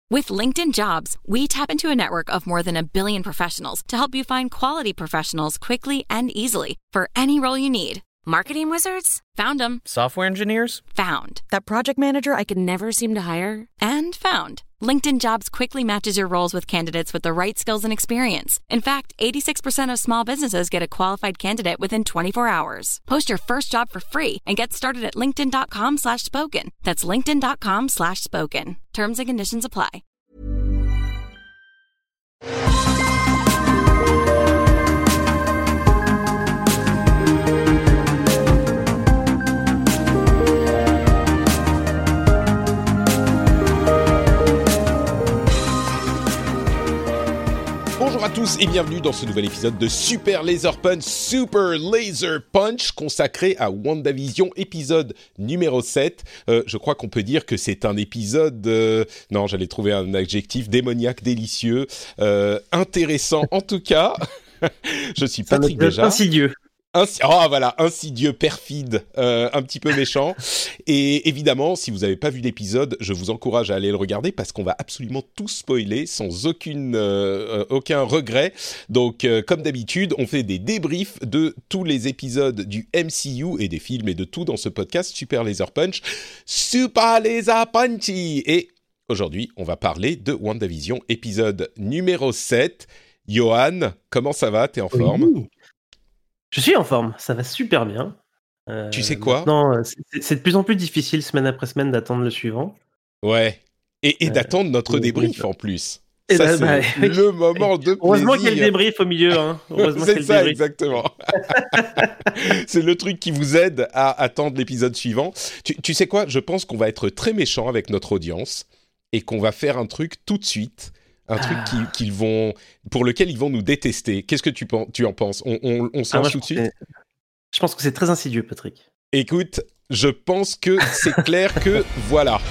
With LinkedIn Jobs, we tap into a network of more than 1 billion professionals to help you find quality professionals quickly and easily for any role you need. Marketing wizards? Found them. Software engineers? Found. That project manager I could never seem to hire? And found. LinkedIn Jobs quickly matches your roles with candidates with the right skills and experience. In fact, 86% of small businesses get a qualified candidate within 24 hours. Post your first job for free and get started at linkedin.com/spoken. That's linkedin.com/spoken. Terms and conditions apply. Bonjour à tous et bienvenue dans ce nouvel épisode de Super Laser Punch consacré à WandaVision, épisode numéro 7. Je crois qu'on peut dire que c'est un épisode... Non, j'allais trouver un adjectif démoniaque, délicieux, intéressant en tout cas. Je suis Patrick Béja. Insidieux. Insidieux, perfide, un petit peu méchant. Et évidemment, si vous n'avez pas vu l'épisode, je vous encourage à aller le regarder parce qu'on va absolument tout spoiler sans aucun regret. Donc, comme d'habitude, on fait des débriefs de tous les épisodes du MCU et des films et de tout dans ce podcast Super Laser Punch. Super Laser Punchy. Et aujourd'hui, on va parler de WandaVision, épisode numéro 7. Johan, comment ça va ? T'es en forme ? Oui. Je suis en forme, ça va super bien. Tu sais quoi ? Non, c'est de plus en plus difficile semaine après semaine d'attendre le suivant. Ouais, et d'attendre notre débrief en plus. Et ça, c'est le moment de plaisir. Heureusement qu'il y a le débrief au milieu. Hein. C'est ça, exactement. C'est le truc qui vous aide à attendre l'épisode suivant. Tu sais quoi ? Je pense qu'on va être très méchant avec notre audience et qu'on va faire un truc tout de suite. Un truc pour lequel ils vont nous détester. Qu'est-ce que tu en penses ? On se lance tout de suite ? Je pense que c'est très insidieux, Patrick. Écoute, je pense que c'est clair que voilà.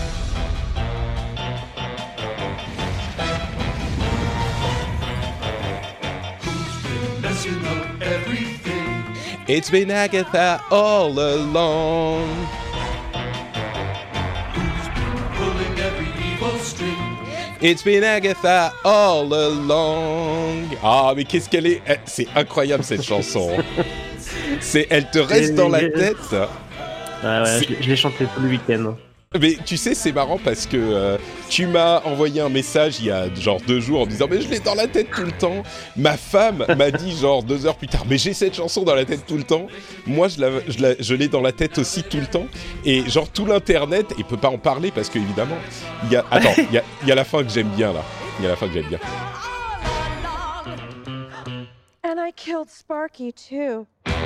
It's been Agatha all along. It's been Agatha all along. Ah, mais qu'est-ce qu'elle est... C'est incroyable, cette chanson. Elle te reste dans la tête. Ouais, je l'ai chanté tout le week-end. Mais tu sais, c'est marrant parce que tu m'as envoyé un message il y a genre 2 jours en me disant « Mais je l'ai dans la tête tout le temps ». Ma femme m'a dit genre 2 heures plus tard « Mais j'ai cette chanson dans la tête tout le temps ». Moi, je l'ai dans la tête aussi tout le temps. Et genre tout l'internet, il peut pas en parler parce qu'évidemment, il y a la fin que j'aime bien là. Il y a la fin que j'aime bien. And I killed Sparky too.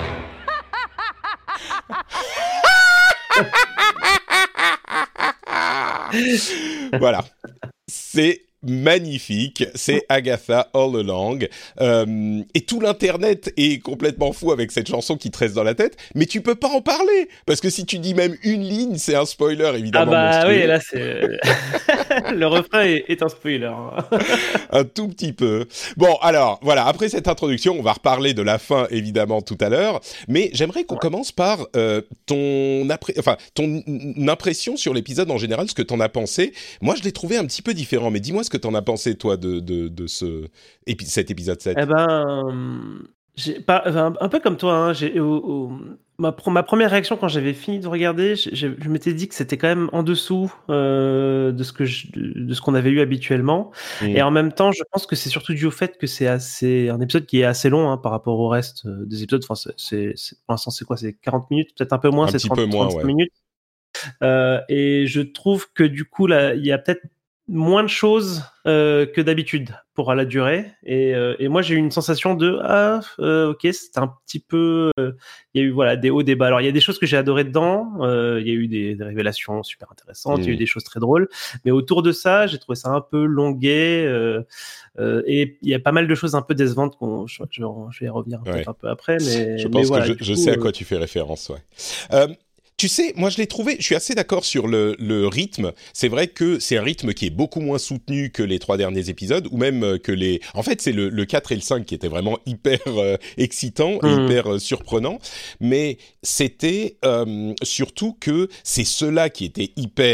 Voilà, c'est magnifique, c'est Agatha All Along, et tout l'internet est complètement fou avec cette chanson qui te reste dans la tête, mais tu peux pas en parler, parce que si tu dis même une ligne, c'est un spoiler évidemment. Ah bah monstrueux. Oui, là c'est... Le refrain est un spoiler. Un tout petit peu. Bon, alors, voilà, après cette introduction, on va reparler de la fin évidemment tout à l'heure, mais j'aimerais qu'on commence par ton impression sur l'épisode en général, ce que t'en as pensé. Moi, je l'ai trouvé un petit peu différent, mais dis-moi ce que t'en as pensé, toi, de cet épisode 7. Eh ben, un peu comme toi, hein, ma première réaction quand j'avais fini de regarder, je m'étais dit que c'était quand même en dessous de ce qu'on avait eu habituellement. Et en même temps, je pense que c'est surtout dû au fait que c'est un épisode qui est assez long hein, par rapport au reste des épisodes. Enfin, pour l'instant, c'est quoi ? C'est 40 minutes, peut-être un peu moins, c'est 35 minutes. Et je trouve que du coup, là, il y a peut-être moins de choses que d'habitude pour la durée et moi j'ai eu une sensation de ok, c'est un petit peu il y a eu des hauts des bas. Alors il y a des choses que j'ai adoré dedans, il y a eu des révélations super intéressantes, il y a eu des choses très drôles, mais autour de ça j'ai trouvé ça un peu longuet et il y a pas mal de choses un peu décevantes je vais y revenir peut-être un peu après, mais je pense que je sais à quoi tu fais référence. Tu sais, moi je l'ai trouvé, je suis assez d'accord sur le rythme. C'est vrai que c'est un rythme qui est beaucoup moins soutenu que les 3 derniers épisodes, ou même que les... En fait, c'est le 4 et le 5 qui étaient vraiment hyper excitants, et hyper surprenants. Mais c'était surtout que c'est ceux-là qui étaient hyper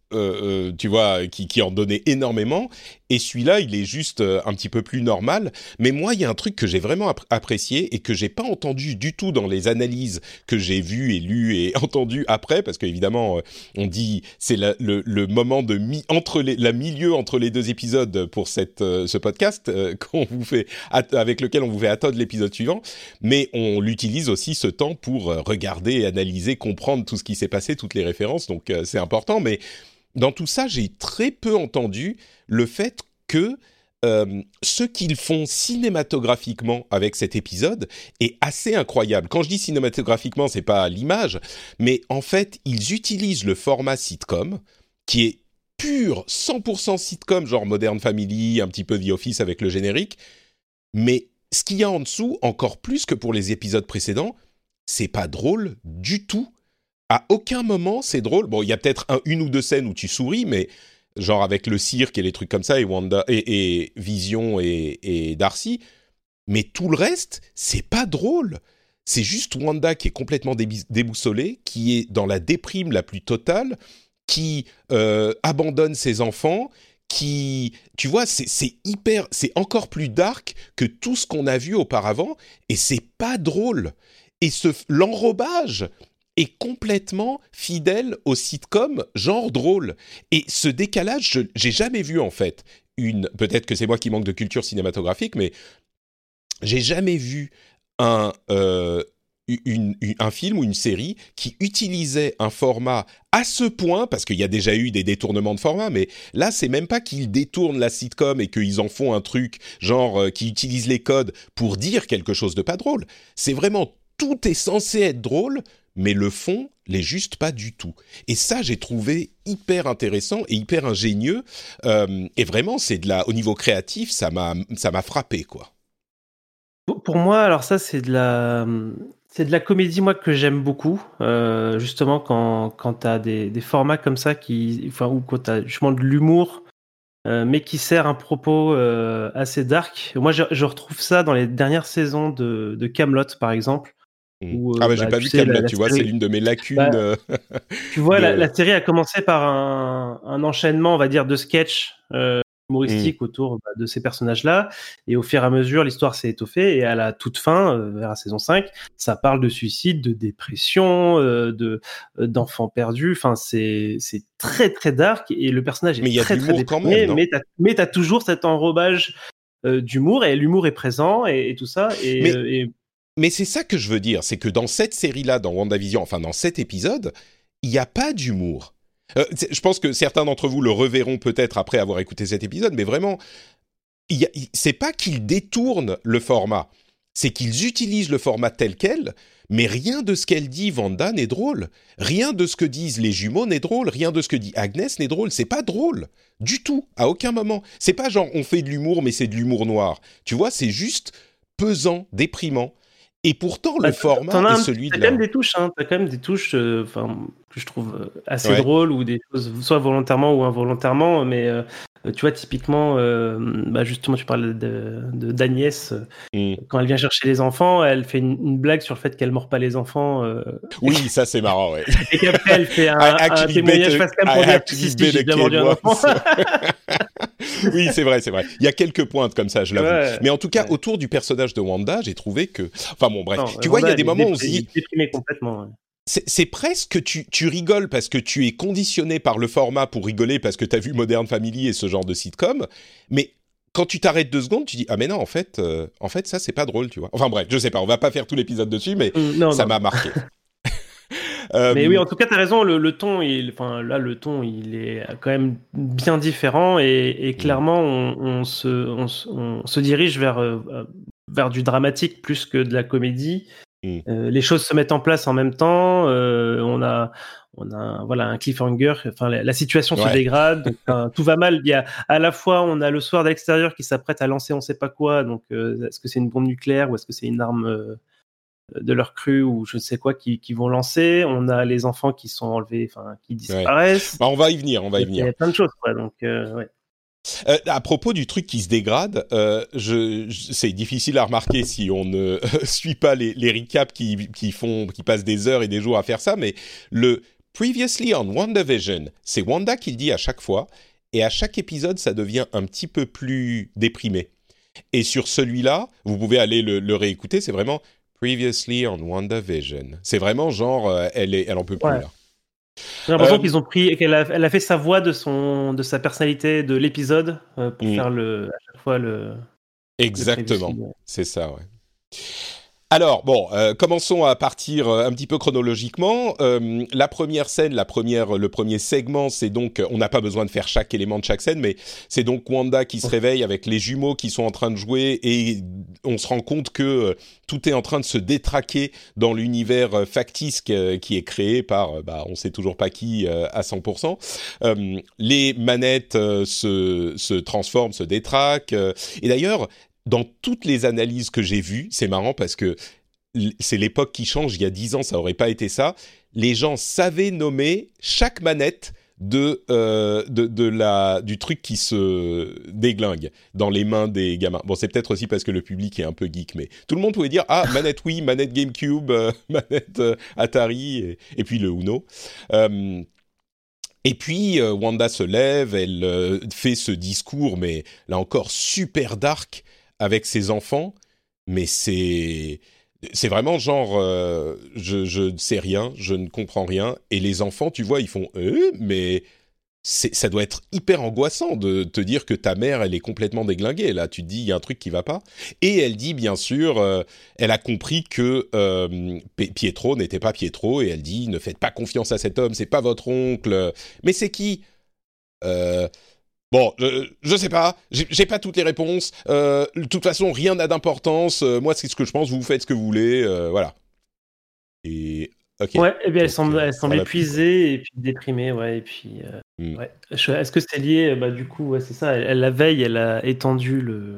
tu vois, qui en donnait énormément, et celui-là, il est juste un petit peu plus normal. Mais moi, il y a un truc que j'ai vraiment apprécié et que j'ai pas entendu du tout dans les analyses que j'ai vues et lues et entendues après, parce qu'évidemment, on dit c'est le moment de la milieu entre les deux épisodes pour ce podcast qu'on vous fait avec lequel on vous fait attendre l'épisode suivant, mais on l'utilise aussi ce temps pour regarder, analyser, comprendre tout ce qui s'est passé, toutes les références, donc c'est important. Mais dans tout ça, j'ai très peu entendu le fait que ce qu'ils font cinématographiquement avec cet épisode est assez incroyable. Quand je dis cinématographiquement, c'est pas l'image, mais en fait, ils utilisent le format sitcom, qui est pur 100% sitcom, genre Modern Family, un petit peu The Office avec le générique, mais ce qu'il y a en dessous, encore plus que pour les épisodes précédents, c'est pas drôle du tout. À aucun moment, c'est drôle. Bon, il y a peut-être une ou deux scènes où tu souris, mais genre avec le cirque et les trucs comme ça, et Wanda et Vision et Darcy. Mais tout le reste, c'est pas drôle. C'est juste Wanda qui est complètement déboussolée, qui est dans la déprime la plus totale, qui abandonne ses enfants, qui, tu vois, c'est encore plus dark que tout ce qu'on a vu auparavant, et c'est pas drôle. Et l'enrobage est complètement fidèle au sitcom genre drôle. Et ce décalage, j'ai jamais vu en fait peut-être que c'est moi qui manque de culture cinématographique, mais j'ai jamais vu un film ou une série qui utilisait un format à ce point, parce qu'il y a déjà eu des détournements de format, mais là, c'est même pas qu'ils détournent la sitcom et qu'ils en font un truc, genre, qui utilise les codes pour dire quelque chose de pas drôle. C'est vraiment, tout est censé être drôle, mais le fond l'est juste pas du tout. Et ça, j'ai trouvé hyper intéressant et hyper ingénieux, et vraiment, au niveau créatif, ça m'a frappé, quoi. Pour moi, alors ça, c'est de la comédie, moi, que j'aime beaucoup. Justement, quand tu as des formats comme ça, ou quand tu as justement de l'humour, mais qui sert un propos assez dark. Moi, je retrouve ça dans les dernières saisons de Kaamelott, par exemple. Où, j'ai pas vu Kaamelott, tu vois, c'est l'une de mes lacunes. Tu vois, la série a commencé par un enchaînement, on va dire, de sketchs humoristique autour de ces personnages-là, et au fur et à mesure l'histoire s'est étoffée, et à la toute fin, vers la saison 5, ça parle de suicide, de dépression, d'enfants perdus. Enfin, c'est très très dark, et le personnage est très très déprimé, mais t'as toujours cet enrobage d'humour, et l'humour est présent, et tout ça, mais c'est ça que je veux dire, c'est que dans cette série-là, dans WandaVision, enfin dans cet épisode, il n'y a pas d'humour. Je pense que certains d'entre vous le reverront peut-être après avoir écouté cet épisode, mais vraiment, c'est pas qu'ils détournent le format, c'est qu'ils utilisent le format tel quel, mais rien de ce qu'elle dit, Wanda, n'est drôle. Rien de ce que disent les jumeaux n'est drôle. Rien de ce que dit Agnès n'est drôle. C'est pas drôle du tout, à aucun moment. C'est pas genre on fait de l'humour, mais c'est de l'humour noir. Tu vois, c'est juste pesant, déprimant. Et pourtant, le format est celui de T'as quand même des touches, t'as quand même des touches que je trouve assez drôles, ou des choses, soit volontairement ou involontairement, mais tu vois, typiquement, justement, tu parles d'Agnès, quand elle vient chercher les enfants, elle fait une blague sur le fait qu'elle mord pas les enfants. Oui, ça c'est marrant, ouais. Et qu'après, elle fait un témoignage face cam pour dire si j'ai bien mordu un enfant. Oui, c'est vrai. Il y a quelques pointes comme ça, je l'avoue. Ouais, mais en tout cas, autour du personnage de Wanda, j'ai trouvé que... Enfin bon, bref. Tu vois, il y a des moments où on se dit... Déprimé complètement, ouais. C'est presque que tu rigoles parce que tu es conditionné par le format pour rigoler parce que tu as vu Modern Family et ce genre de sitcom, mais quand tu t'arrêtes 2 secondes, tu dis ah mais non, en fait ça c'est pas drôle, tu vois. Enfin bref, je sais pas, on va pas faire tout l'épisode dessus, mais ça m'a marqué. Mais oui, en tout cas, t'as raison. Le ton, le ton, il est quand même bien différent, et clairement, on se dirige vers du dramatique plus que de la comédie. Les choses se mettent en place en même temps. On a un cliffhanger. Enfin, la situation se dégrade. Donc, tout va mal. Il y a à la fois, on a le soir de l'extérieur qui s'apprête à lancer on sait pas quoi. Donc, est-ce que c'est une bombe nucléaire ou est-ce que c'est une arme de leur crue ou je ne sais quoi qui vont lancer? On a les enfants qui sont enlevés, qui disparaissent. On va y venir. Il y a plein de choses, quoi. Donc, ouais. À propos du truc qui se dégrade, c'est difficile à remarquer si on ne suit pas les recaps qui passent des heures et des jours à faire ça, mais Previously on WandaVision, c'est Wanda qui le dit à chaque fois, et à chaque épisode, ça devient un petit peu plus déprimé. Et sur celui-là, vous pouvez aller le réécouter, c'est vraiment Previously on WandaVision. C'est vraiment genre, elle en peut plus là. J'ai l'impression qu'ils ont pris, elle a fait sa voix de sa personnalité de l'épisode pour faire à chaque fois le. Exactement, c'est ça, ouais. Alors, bon, commençons à partir un petit peu chronologiquement. La première scène, le premier segment, c'est donc, on n'a pas besoin de faire chaque élément de chaque scène, mais c'est donc Wanda qui se réveille avec les jumeaux qui sont en train de jouer et on se rend compte que tout est en train de se détraquer dans l'univers factice qui est créé par, on sait toujours pas qui à 100%. Les manettes se transforment, se détraquent. Et d'ailleurs, dans toutes les analyses que j'ai vues, c'est marrant parce que c'est l'époque qui change. Il y a 10 ans, ça aurait pas été ça. Les gens savaient nommer chaque manette du truc qui se déglingue dans les mains des gamins. Bon, c'est peut-être aussi parce que le public est un peu geek, mais tout le monde pouvait dire manette Wii, manette GameCube, manette Atari et puis le Uno. Et puis Wanda se lève, elle fait ce discours, mais là encore super dark avec ses enfants, mais c'est vraiment genre je ne sais rien, je ne comprends rien, et les enfants, tu vois, ils font mais ça doit être hyper angoissant de te dire que ta mère, elle est complètement déglinguée. Là, tu te dis, il y a un truc qui va pas. Et elle dit, bien sûr, elle a compris que Pietro n'était pas Pietro, et elle dit, ne faites pas confiance à cet homme, c'est pas votre oncle. Mais c'est qui ? Bon, je sais pas, j'ai pas toutes les réponses. De toute façon, rien n'a d'importance. Moi, c'est ce que je pense. Vous faites ce que vous voulez. Voilà. Et ok. Ouais, et bien elle semble épuisée et puis déprimée, ouais. Et puis, ouais. Est-ce que c'est lié du coup, ouais, c'est ça. Elle la veille, elle a étendu le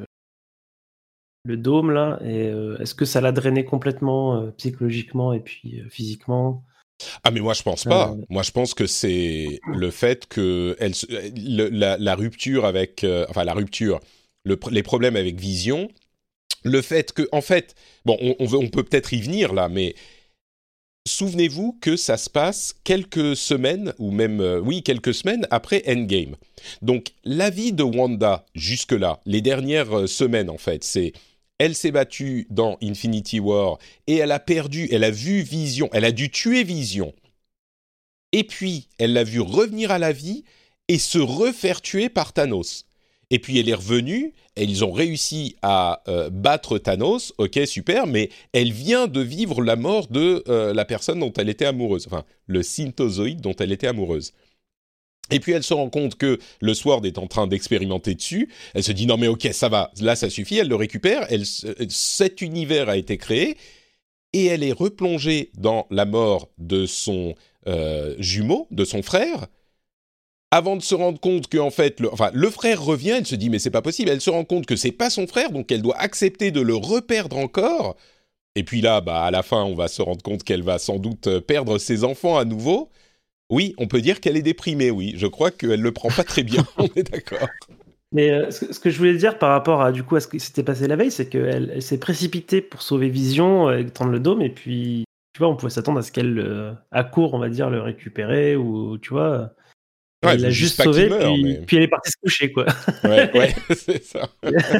dôme là. Et est-ce que ça l'a drainé complètement psychologiquement et puis physiquement? Ah mais moi je pense pas. Moi je pense que c'est le fait que la rupture avec les problèmes avec Vision, le fait que en fait bon on peut peut-être y venir là, mais souvenez-vous que ça se passe quelques semaines ou même quelques semaines après Endgame. Donc la vie de Wanda jusque-là, les dernières semaines en fait, c'est elle s'est battue dans Infinity War et elle a vu Vision, elle a dû tuer Vision. Et puis, elle l'a vu revenir à la vie et se refaire tuer par Thanos. Et puis, elle est revenue et ils ont réussi à battre Thanos. Ok, super, mais elle vient de vivre la mort de la personne dont elle était amoureuse. Enfin, le synthozoïde dont elle était amoureuse. Et puis elle se rend compte que le Sword est en train d'expérimenter dessus. Elle se dit non mais ok ça va, là ça suffit. Elle le récupère. Cet univers a été créé et elle est replongée dans la mort de son jumeau, de son frère. Avant de se rendre compte que en fait, le frère revient. Elle se dit mais c'est pas possible. Elle se rend compte que c'est pas son frère, donc elle doit accepter de le reperdre encore. Et puis là, à la fin, on va se rendre compte qu'elle va sans doute perdre ses enfants à nouveau. Oui, on peut dire qu'elle est déprimée, oui. Je crois qu'elle le prend pas très bien, on est d'accord. Mais ce que je voulais dire par rapport à ce qui s'était passé la veille, c'est qu'elle s'est précipitée pour sauver Vision, étendre le dôme, et puis, tu vois, on pouvait s'attendre à ce qu'elle, à court, on va dire, le récupérer, ou, tu vois, elle l'a juste sauvé, puis elle est partie se coucher, quoi. Ouais, c'est ça.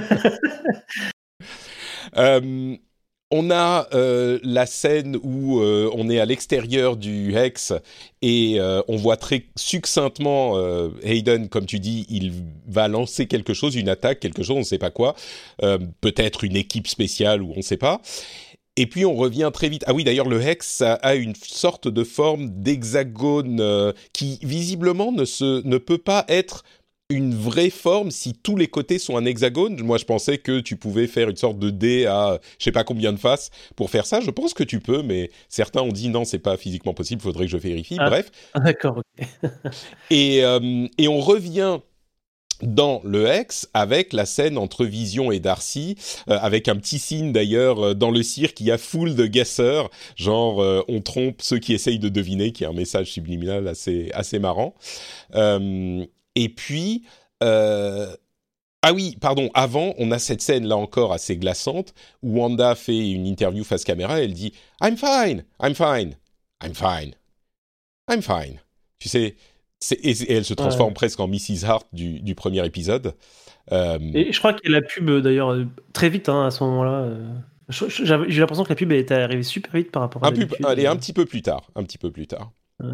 On a la scène où on est à l'extérieur du Hex et on voit très succinctement Hayden, comme tu dis, il va lancer quelque chose, une attaque, quelque chose, on ne sait pas quoi, peut-être une équipe spéciale ou on ne sait pas. Et puis on revient très vite. Ah oui, d'ailleurs, le Hex a une sorte de forme d'hexagone qui visiblement ne peut pas être une vraie forme si tous les côtés sont un hexagone. Moi, je pensais que tu pouvais faire une sorte de dé à je sais pas combien de faces pour faire ça. Je pense que tu peux, mais certains ont dit non, c'est pas physiquement possible, faudrait que je vérifie. Bref. D'accord, ok. et on revient dans le Hex avec la scène entre Vision et Darcy, avec un petit signe d'ailleurs dans le cirque, il y a full de guesseurs, genre on trompe ceux qui essayent de deviner, qui est un message subliminal assez marrant. Et puis, ah oui, pardon, avant, on a cette scène, là encore, assez glaçante, où Wanda fait une interview face caméra, elle dit « I'm fine, I'm fine, I'm fine ». I'm fine. Tu sais, et elle se transforme presque en Mrs. Hart du premier épisode. Et je crois qu'il y a la pub, d'ailleurs, très vite, hein, à ce moment-là. J'ai l'impression que la pub était arrivée super vite par rapport à l'habitude. Elle est un petit peu plus tard. Ouais.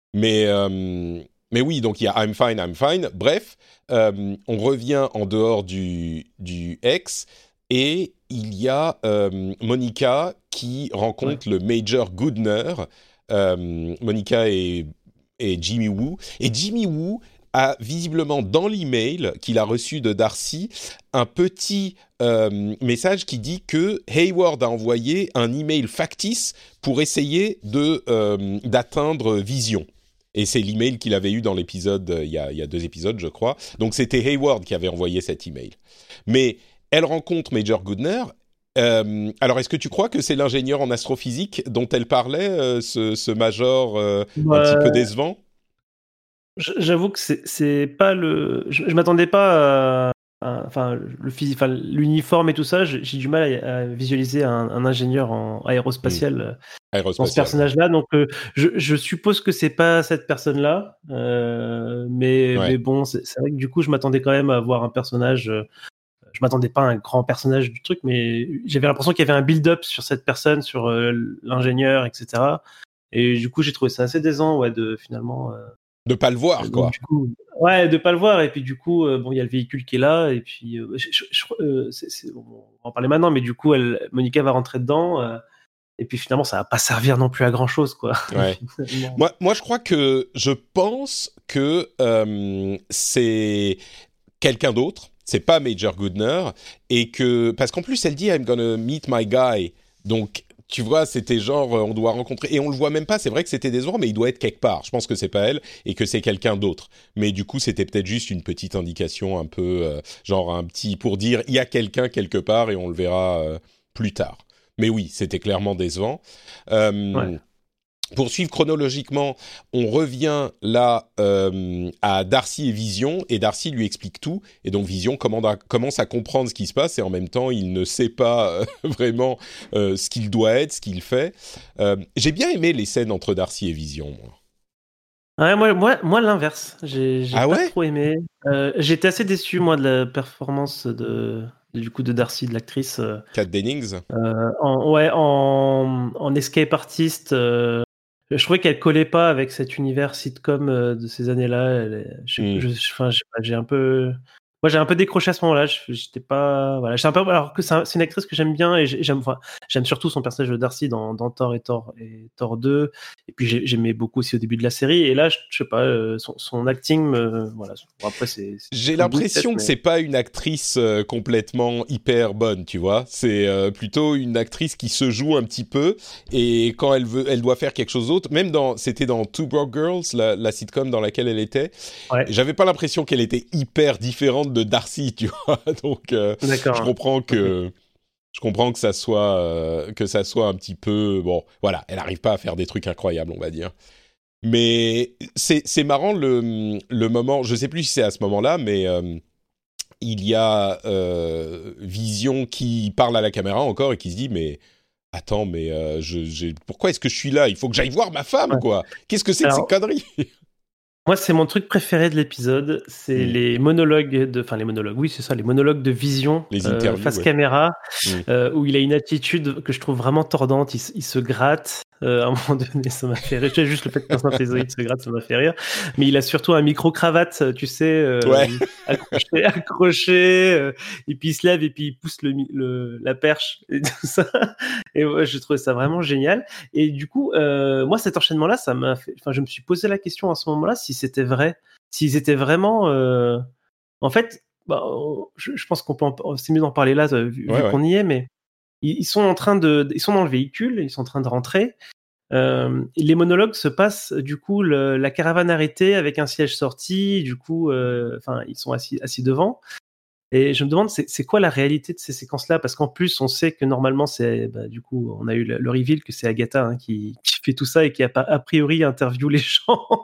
Mais oui, donc il y a I'm fine. Bref, on revient en dehors du ex et il y a Monica qui rencontre le Major Goodner. Monica et Jimmy Woo. Et Jimmy Woo a visiblement dans l'email qu'il a reçu de Darcy un petit message qui dit que Hayward a envoyé un email factice pour essayer d'atteindre Vision. Et c'est l'email qu'il avait eu dans l'épisode, il y a 2 épisodes, je crois. Donc c'était Hayward qui avait envoyé cet email. Mais elle rencontre Major Goodner. Alors, est-ce que tu crois que c'est l'ingénieur en astrophysique dont elle parlait, ce major un petit peu décevant? J'avoue que c'est pas le. Je m'attendais pas à l'uniforme et tout ça. J'ai du mal à visualiser un ingénieur en aérospatial dans ce personnage-là. Donc, je suppose que c'est pas cette personne-là. Mais bon, c'est vrai que du coup, je m'attendais quand même à voir un personnage. Je m'attendais pas à un grand personnage du truc, mais j'avais l'impression qu'il y avait un build-up sur cette personne, sur l'ingénieur, etc. Et du coup, j'ai trouvé ça assez décevant, de finalement. De pas le voir, quoi. Du coup, de pas le voir. Et puis du coup, bon, il y a le véhicule qui est là. Et puis, on va en parler maintenant, mais du coup, Monica va rentrer dedans. Et puis finalement, ça va pas servir non plus à grand chose, quoi. Ouais. moi, je pense que c'est quelqu'un d'autre. C'est pas Major Goodner. Et que, parce qu'en plus, elle dit I'm gonna meet my guy. Donc, tu vois, c'était genre, on doit rencontrer... Et on le voit même pas, c'est vrai que c'était décevant, mais il doit être quelque part. Je pense que c'est pas elle et que c'est quelqu'un d'autre. Mais du coup, c'était peut-être juste une petite indication un peu... genre un petit... pour dire, il y a quelqu'un quelque part et on le verra plus tard. Mais oui, c'était clairement décevant. Pour suivre chronologiquement, on revient là à Darcy et Vision, et Darcy lui explique tout, et donc Vision commence à comprendre ce qui se passe, et en même temps, il ne sait pas vraiment ce qu'il doit être, ce qu'il fait. J'ai bien aimé les scènes entre Darcy et Vision, moi. Ouais, moi l'inverse. J'ai pas trop aimé. J'étais assez déçu, moi, de la performance de Darcy, de l'actrice. Kat Dennings. En escape artist. Je trouvais qu'elle collait pas avec cet univers sitcom de ces années-là. J'ai un peu décroché à ce moment-là. J'étais pas, voilà. Alors que c'est une actrice que j'aime bien et j'aime surtout son personnage de Darcy dans Thor et Thor 2. Et puis j'aimais beaucoup aussi au début de la série. Et là, je sais pas, son acting, voilà. Bon, après, j'ai l'impression que c'est pas une actrice complètement hyper bonne, tu vois. C'est plutôt une actrice qui se joue un petit peu et quand elle doit faire quelque chose d'autre. Même c'était dans Two Broke Girls, la sitcom dans laquelle elle était. Ouais. J'avais pas l'impression qu'elle était hyper différente de Darcy, tu vois. Donc, je comprends que ça soit un petit peu... Bon, voilà, elle n'arrive pas à faire des trucs incroyables, on va dire. Mais c'est marrant le moment... Je ne sais plus si c'est à ce moment-là, mais il y a Vision qui parle à la caméra encore et qui se dit, mais... Attends, mais pourquoi est-ce que je suis là ? Il faut que j'aille voir ma femme, quoi. Qu'est-ce que c'est que ces conneries ? Moi, c'est mon truc préféré de l'épisode, c'est les monologues les monologues de Vision face caméra, où il a une attitude que je trouve vraiment tordante, il se gratte, à un moment donné, ça m'a fait rire, juste le fait qu'un synthézoïde se gratte, ça m'a fait rire, mais il a surtout un micro-cravate, tu sais, accroché, et puis il se lève et puis il pousse la perche, et tout ça, et ouais, je trouvais ça vraiment génial, et du coup, moi, cet enchaînement-là, ça m'a fait, je me suis posé la question à ce moment-là, si c'était vrai, s'ils étaient vraiment en fait, je pense c'est mieux d'en parler là vu qu'on y est, mais ils sont dans le véhicule, ils sont en train de rentrer, les monologues se passent du coup la caravane arrêtée avec un siège sorti, du coup ils sont assis devant, et je me demande c'est quoi la réalité de ces séquences là, parce qu'en plus on sait que normalement c'est du coup on a eu le reveal que c'est Agatha qui fait tout ça et qui a priori interviewe les gens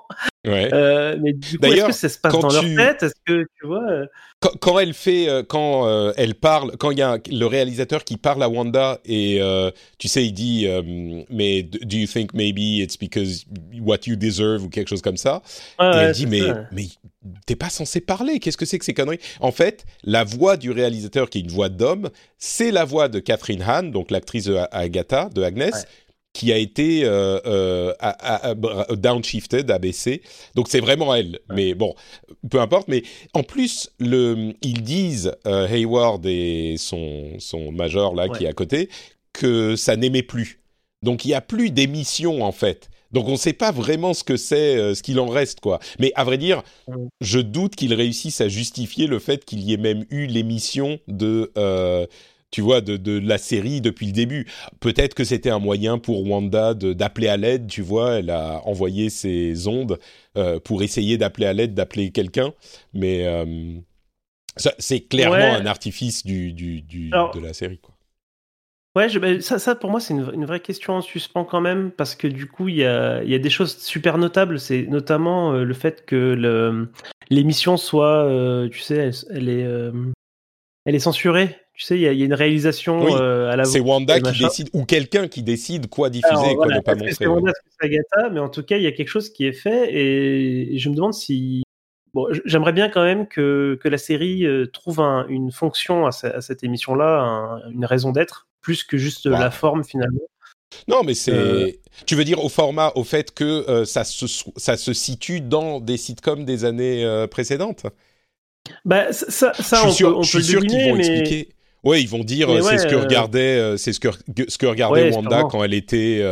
Ouais. Mais du coup, D'ailleurs, est-ce que ça se passe dans leur tête? Est-ce que tu vois quand elle parle, quand il y a le réalisateur qui parle à Wanda et tu sais, il dit mais do you think maybe it's because what you deserve ou quelque chose comme ça, et elle dit mais t'es pas censé parler, qu'est-ce que c'est que ces conneries? En fait, la voix du réalisateur qui est une voix d'homme, c'est la voix de Catherine Hahn, donc l'actrice de Agatha, de Agnès, qui a été downshifted, abaissée. Donc c'est vraiment elle. Mais bon, peu importe. Mais en plus, ils disent, Hayward et son major là qui est à côté, que ça n'aimait plus. Donc il n'y a plus d'émission en fait. Donc on ne sait pas vraiment ce que c'est, ce qu'il en reste, quoi. Mais à vrai dire, je doute qu'ils réussissent à justifier le fait qu'il y ait même eu l'émission de... tu vois, de la série depuis le début. Peut-être que c'était un moyen pour Wanda d'appeler à l'aide, tu vois. Elle a envoyé ses ondes pour essayer d'appeler à l'aide, d'appeler quelqu'un. Mais ça, c'est clairement un artifice de la série, quoi. Ouais, ça pour moi c'est une vraie question en suspens quand même, parce que du coup il y a des choses super notables. C'est notamment le fait que l'émission soit, tu sais, elle est censurée. Tu sais, il y a une réalisation à la. C'est Wanda qui décide, ou quelqu'un qui décide quoi diffuser et quoi ne pas montrer. C'est Wanda, c'est Agatha, mais en tout cas, il y a quelque chose qui est fait, et je me demande si. Bon, j'aimerais bien quand même que la série trouve une fonction à cette émission-là, une raison d'être, plus que juste la forme finalement. Non, mais c'est. Tu veux dire au fait que ça se situe dans des sitcoms des années précédentes? Bah, ça on peut je suis sûr qu'ils vont expliquer. Ouais, ils vont dire c'est ce que regardait Wanda quand elle était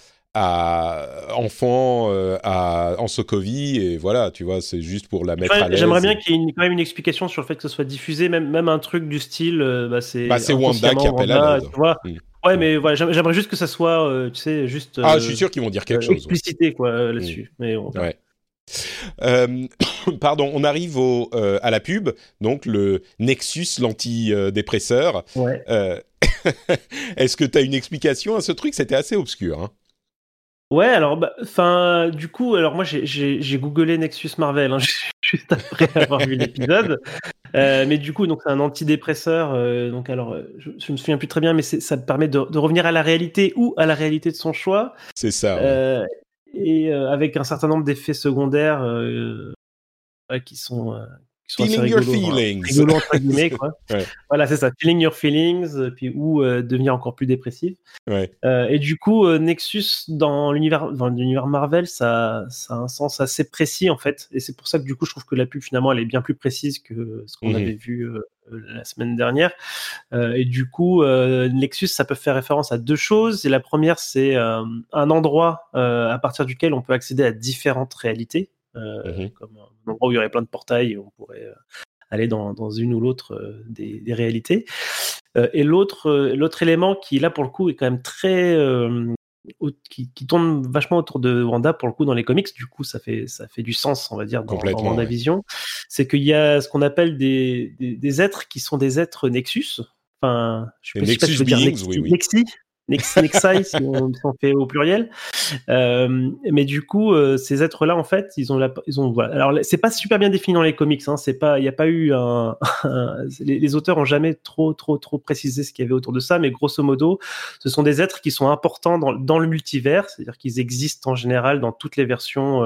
enfant en Sokovie, et voilà, tu vois, c'est juste pour la mettre à l'aise. J'aimerais bien qu'il y ait quand même une explication sur le fait que ce soit diffusé, même un truc du style, c'est Wanda qui appelle à l'aide. Tu vois. Ouais, mais voilà, j'aimerais juste que ça soit, tu sais, juste. Je suis sûr qu'ils vont dire quelque chose. Explicité, quoi, là-dessus. Mais on verra. Ouais. Pardon, on arrive à la pub, donc le Nexus, l'antidépresseur. Ouais. Est-ce que tu as une explication à ce truc? C'était assez obscur, hein. Ouais, alors, du coup, alors moi j'ai googlé Nexus Marvel, hein, juste après avoir vu l'épisode. Mais du coup, donc c'est un antidépresseur. Donc alors, je me souviens plus très bien, mais ça permet de revenir à la réalité ou à la réalité de son choix. C'est ça. Et avec un certain nombre d'effets secondaires qui sont feeling your feelings, rigolos entre guillemets, quoi. Ouais. Voilà, c'est ça, feeling your feelings, puis ou devenir encore plus dépressif. Ouais. Et du coup, Nexus dans l'univers Marvel, ça a un sens assez précis en fait, et c'est pour ça que du coup, je trouve que la pub finalement, elle est bien plus précise que ce qu'on avait vu la semaine dernière. Et du coup, Nexus, ça peut faire référence à deux choses. Et la première, c'est un endroit à partir duquel on peut accéder à différentes réalités. Comme un endroit où il y aurait plein de portails et on pourrait aller dans une ou l'autre des réalités. Et l'autre élément qui, là, pour le coup, est quand même très... qui tourne vachement autour de Wanda, pour le coup, dans les comics. Du coup, ça fait du sens, on va dire, dans WandaVision. C'est qu'il y a ce qu'on appelle des êtres qui sont des êtres Nexus. Enfin, je sais pas si je veux dire Nexi. Nexi, si on fait au pluriel. Mais du coup, ces êtres-là, en fait, ils ont voilà. Alors, c'est pas super bien défini dans les comics. Hein, il y a pas eu les auteurs ont jamais trop précisé ce qu'il y avait autour de ça. Mais grosso modo, ce sont des êtres qui sont importants dans le multivers, c'est-à-dire qu'ils existent en général dans toutes les versions.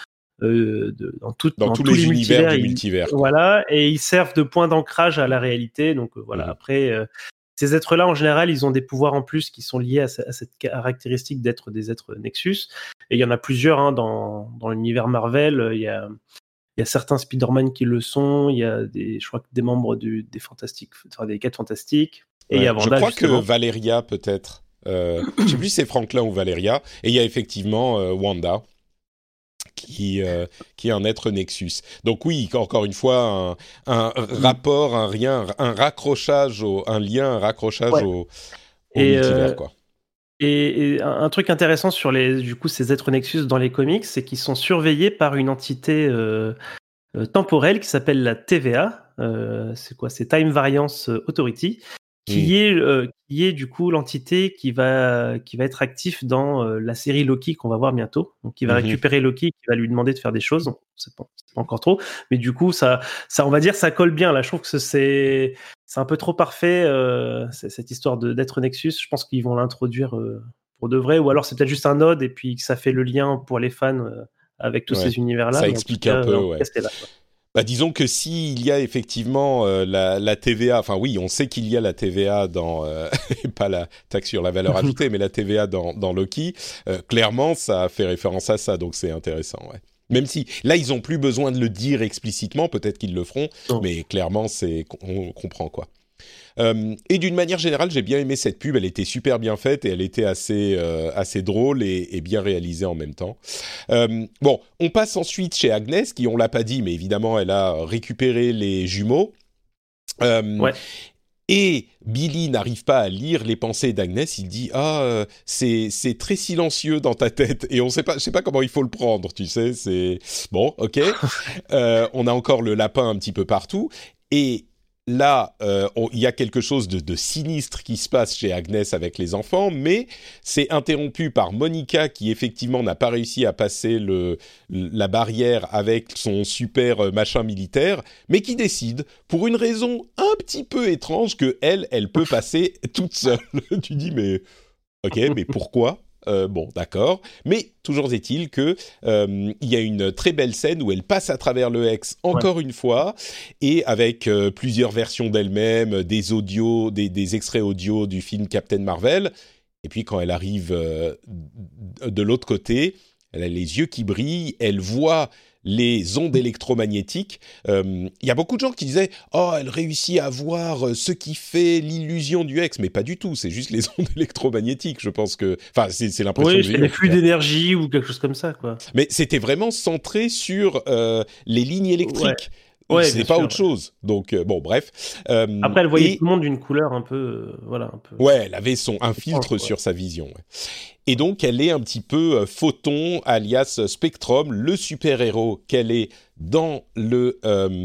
Dans tous les univers du multivers. Voilà, et ils servent de point d'ancrage à la réalité. Donc voilà. Après. Ces êtres-là, en général, ils ont des pouvoirs en plus qui sont liés à cette caractéristique d'être des êtres Nexus. Et il y en a plusieurs dans l'univers Marvel. Il y a certains Spider-Man qui le sont. Il y a je crois que des membres des Fantastiques, enfin des 4 Fantastiques. Et il y a Wanda, je crois justement. que Valeria peut-être. Je sais plus si c'est Franklin ou Valeria. Et il y a effectivement Wanda. Qui est un être Nexus. Donc oui, encore une fois, un rapport, un raccrochage, un au multivers, quoi. Et un truc intéressant sur ces êtres Nexus dans les comics, c'est qu'ils sont surveillés par une entité temporelle qui s'appelle la TVA. C'est quoi? C'est Time Variance Authority, qui est du coup l'entité qui va être actif dans la série Loki qu'on va voir bientôt. Donc, qui va récupérer Loki, qui va lui demander de faire des choses. C'est pas encore trop, mais du coup, ça, on va dire, ça colle bien. Là, je trouve que c'est un peu trop parfait cette histoire d'être Nexus. Je pense qu'ils vont l'introduire pour de vrai, ou alors c'est peut-être juste un node et puis que ça fait le lien pour les fans avec tous ces univers-là. Ça explique un peu, ouais. Bah, disons que s'il y a effectivement la TVA, enfin oui, on sait qu'il y a la TVA dans, pas la taxe sur la valeur ajoutée, mais la TVA dans Loki, clairement, ça fait référence à ça, donc c'est intéressant, ouais. Même si, là, ils n'ont plus besoin de le dire explicitement, peut-être qu'ils le feront, mais clairement, on comprend, quoi. Et d'une manière générale, j'ai bien aimé cette pub. Elle était super bien faite et elle était assez drôle et bien réalisée en même temps. Bon, on passe ensuite chez Agnès, qui, on l'a pas dit, mais évidemment, elle a récupéré les jumeaux. Ouais. Et Billy n'arrive pas à lire les pensées d'Agnès. Il dit c'est très silencieux dans ta tête et je sais pas comment il faut le prendre. Tu sais, c'est bon, ok. On a encore le lapin un petit peu partout et là, il y a quelque chose de sinistre qui se passe chez Agnès avec les enfants, mais c'est interrompu par Monica qui effectivement n'a pas réussi à passer la barrière avec son super machin militaire, mais qui décide, pour une raison un petit peu étrange, que elle peut passer toute seule. Tu dis mais ok, mais pourquoi ? Bon, d'accord. Mais toujours est-il que il y a une très belle scène où elle passe à travers le Hex encore une fois, et avec plusieurs versions d'elle-même, des audios, des extraits audio du film Captain Marvel. Et puis quand elle arrive de l'autre côté, elle a les yeux qui brillent, elle voit les ondes électromagnétiques. Il y a beaucoup de gens qui disaient « Oh, elle réussit à voir ce qui fait l'illusion du Hex », mais pas du tout, c'est juste les ondes électromagnétiques, je pense que... Enfin, c'est l'impression que j'ai eue. Oui, c'est des flux d'énergie ou quelque chose comme ça, quoi. Mais c'était vraiment centré sur les lignes électriques. Ouais, c'est pas autre chose. Donc, bon, bref. Après, elle voyait tout le monde d'une couleur un peu... voilà, un peu... Ouais, elle avait un filtre sur sa vision, ouais. Et donc, elle est un petit peu Photon, alias Spectrum, le super-héros qu'elle est dans les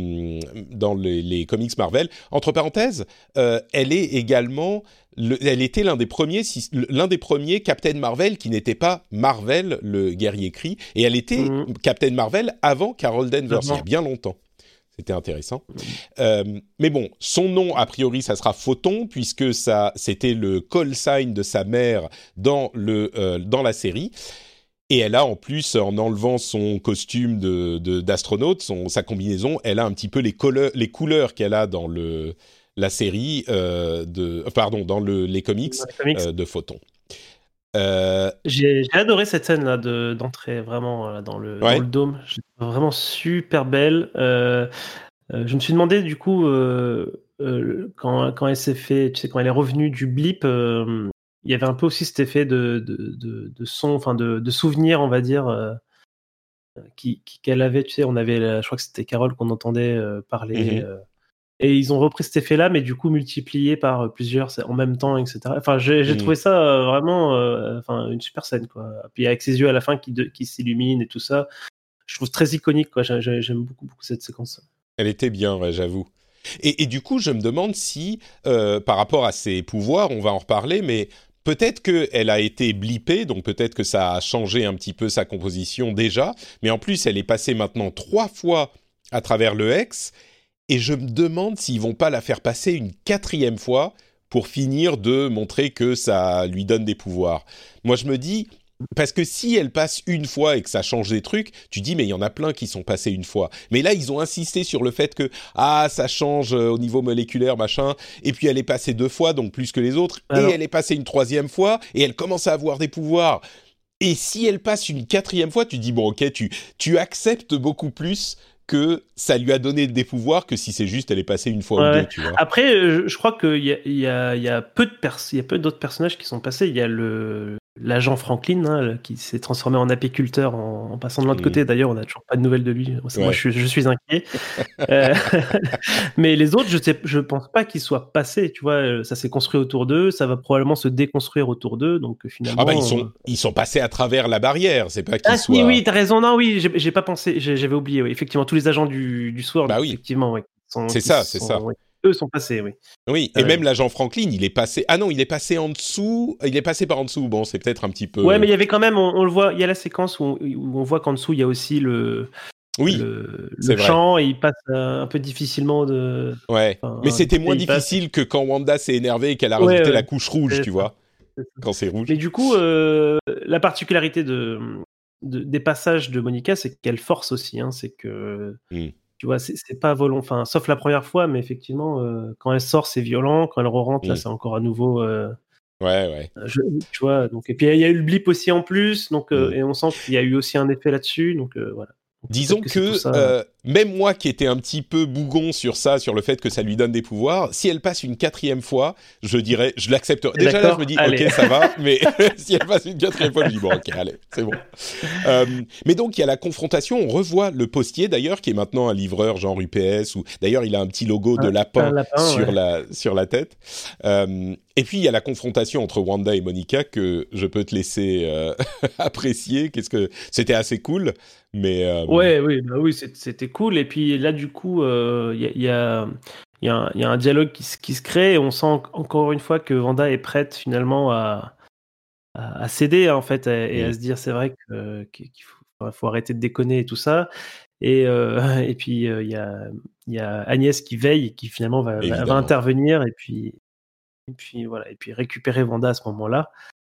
comics Marvel. Entre parenthèses, elle est également... elle était l'un des premiers Captain Marvel qui n'était pas Marvel, le guerrier cri. Et elle était Captain Marvel avant Carol Danvers, il y a bien longtemps. C'était intéressant. Mais bon, son nom, a priori, ça sera Photon, puisque c'était le call sign de sa mère dans la série. Et elle a, en plus, en enlevant son costume d'astronaute, sa combinaison, elle a un petit peu les couleurs qu'elle a dans la série, dans les comics de Photon. J'ai adoré cette scène là d'entrée vraiment dans le dôme, vraiment super belle. Je me suis demandé du coup quand elle s'est fait, tu sais, quand elle est revenue du blip, il y avait un peu aussi cet effet de son, enfin de souvenir, on va dire, qu'elle avait. Tu sais, on avait, je crois que c'était Carole qu'on entendait parler. Et ils ont repris cet effet-là, mais du coup multiplié par plusieurs en même temps, etc. Enfin, j'ai trouvé ça vraiment une super scène, quoi. Puis avec ses yeux à la fin qui s'illuminent et tout ça, je trouve très iconique, quoi. J'aime beaucoup cette séquence. Elle était bien, ouais, j'avoue. Et du coup, je me demande si, par rapport à ses pouvoirs, on va en reparler, mais peut-être qu'elle a été blippée, donc peut-être que ça a changé un petit peu sa composition déjà, mais en plus, elle est passée maintenant 3 fois à travers le Hex. Et je me demande s'ils vont pas la faire passer une 4e fois pour finir de montrer que ça lui donne des pouvoirs. Moi, je me dis, parce que si elle passe une fois et que ça change des trucs, tu dis, mais il y en a plein qui sont passés une fois. Mais là, ils ont insisté sur le fait que, ça change au niveau moléculaire, machin, et puis elle est passée 2 fois, donc plus que les autres, et elle est passée une 3e fois, et elle commence à avoir des pouvoirs. Et si elle passe une 4e fois, tu dis, bon, ok, tu acceptes beaucoup plus que ça lui a donné des pouvoirs que si c'est juste elle est passée une fois ou deux, tu vois. Après, je crois qu'il y a peu d'autres personnages qui sont passés. Il y a l'agent Franklin qui s'est transformé en apiculteur en passant de l'autre côté. D'ailleurs, on n'a toujours pas de nouvelles de lui. Moi, je suis inquiet. Mais les autres, je pense pas qu'ils soient passés. Tu vois, ça s'est construit autour d'eux. Ça va probablement se déconstruire autour d'eux. Donc finalement, ils sont passés à travers la barrière. C'est pas qu'ils soient. Oui, t'as raison. Non, oui, j'ai pas pensé. J'avais oublié. Oui. Effectivement, tous les agents du SWORD. Bah oui. Effectivement, oui. C'est ça. Oui. eux sont passés, oui. Oui, et même l'agent Franklin, il est passé... Ah non, il est passé en dessous. Il est passé par en dessous. Bon, c'est peut-être un petit peu... Ouais, mais il y avait quand même, on le voit, il y a la séquence où on voit qu'en dessous, il y a aussi le champ, et il passe un peu difficilement de... Ouais, mais c'était moins difficile que quand Wanda s'est énervée et qu'elle a rajouté la couche rouge, tu vois, quand c'est rouge. Mais du coup, la particularité des passages de Monica, c'est qu'elle force aussi, hein, c'est que... Tu vois, c'est pas volontaire, enfin, sauf la première fois, mais effectivement, quand elle sort, c'est violent. Quand elle rentre, là, c'est encore à nouveau. Ouais. Tu vois, donc, et puis il y a eu le blip aussi en plus, donc, et on sent qu'il y a eu aussi un effet là-dessus, donc voilà. Donc, disons que même moi qui étais un petit peu bougon sur ça, sur le fait que ça lui donne des pouvoirs, si elle passe une 4e fois, je dirais, je l'accepterai. Déjà là, je me dis, allez. Ok, ça va, mais si elle passe une 4e fois, je dis, bon, ok, allez, c'est bon. Mais donc, il y a la confrontation, on revoit le postier, d'ailleurs, qui est maintenant un livreur genre UPS, ou d'ailleurs, il a un petit logo de lapin sur la tête. Et puis, il y a la confrontation entre Wanda et Monica que je peux te laisser apprécier. C'était assez cool, mais... Oui, c'était cool. Et puis là, du coup, il y a un dialogue qui se crée, et on sent encore une fois que Wanda est prête finalement à céder, en fait, et à se dire, c'est vrai qu'il faut arrêter de déconner et tout ça. Et puis, il y a Agnès qui veille et qui finalement va intervenir, et puis voilà, et puis récupérer Wanda à ce moment-là.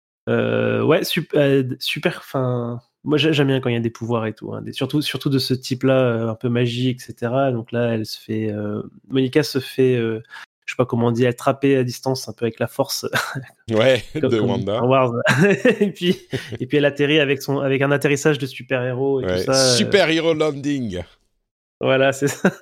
Super. Enfin, moi j'aime bien quand il y a des pouvoirs et tout, hein, surtout de ce type-là, un peu magie, etc. Donc là, elle se fait, Monica se fait, je sais pas comment on dit, attraper à distance un peu avec la force. De Wanda. Star Wars. et puis elle atterrit avec un atterrissage de super-héros et tout ça. Super-héros landing. Voilà, c'est ça.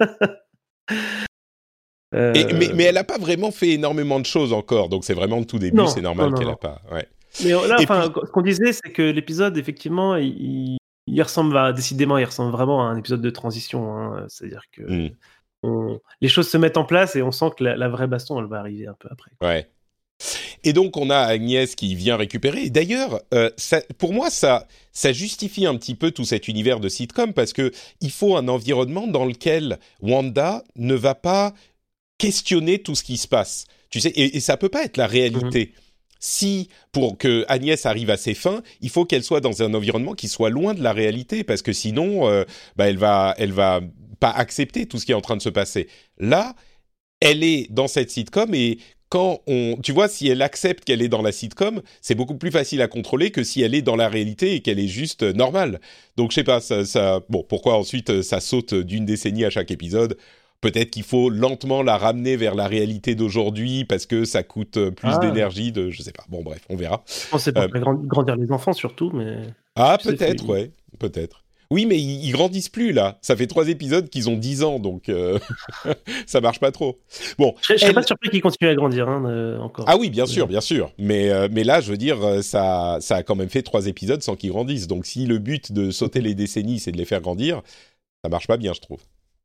Mais elle a pas vraiment fait énormément de choses encore, donc c'est vraiment le tout début, c'est normal qu'elle a pas. Ouais. Mais là, ce qu'on disait, c'est que l'épisode, effectivement, il ressemble décidément, il ressemble vraiment à un épisode de transition, hein. C'est-à-dire que les choses se mettent en place et on sent que la vraie baston, elle va arriver un peu après. Ouais. Et donc, on a Agnès qui vient récupérer. Et d'ailleurs, pour moi, ça justifie un petit peu tout cet univers de sitcom, parce que il faut un environnement dans lequel Wanda ne va pas questionner tout ce qui se passe. Tu sais, et ça peut pas être la réalité. Si, pour que Agnès arrive à ses fins, il faut qu'elle soit dans un environnement qui soit loin de la réalité, parce que sinon, elle va pas accepter tout ce qui est en train de se passer. Là, elle est dans cette sitcom, et tu vois, si elle accepte qu'elle est dans la sitcom, c'est beaucoup plus facile à contrôler que si elle est dans la réalité et qu'elle est juste normale. Donc, je sais pas, bon, pourquoi ensuite ça saute d'une décennie à chaque épisode? Peut-être qu'il faut lentement la ramener vers la réalité d'aujourd'hui parce que ça coûte plus d'énergie, je sais pas. Bon, bref, on verra. Je pense que c'est pour grandir les enfants surtout, mais... Ah, peut-être, ouais, peut-être. Oui, mais ils grandissent plus, là. Ça fait 3 épisodes qu'ils ont 10 ans, donc ça marche pas trop. Bon, je serais pas surpris qu'ils continuent à grandir, encore. Ah oui, bien sûr. Mais là, je veux dire, ça a quand même fait 3 épisodes sans qu'ils grandissent. Donc, si le but de sauter les décennies, c'est de les faire grandir, ça marche pas bien, je trouve.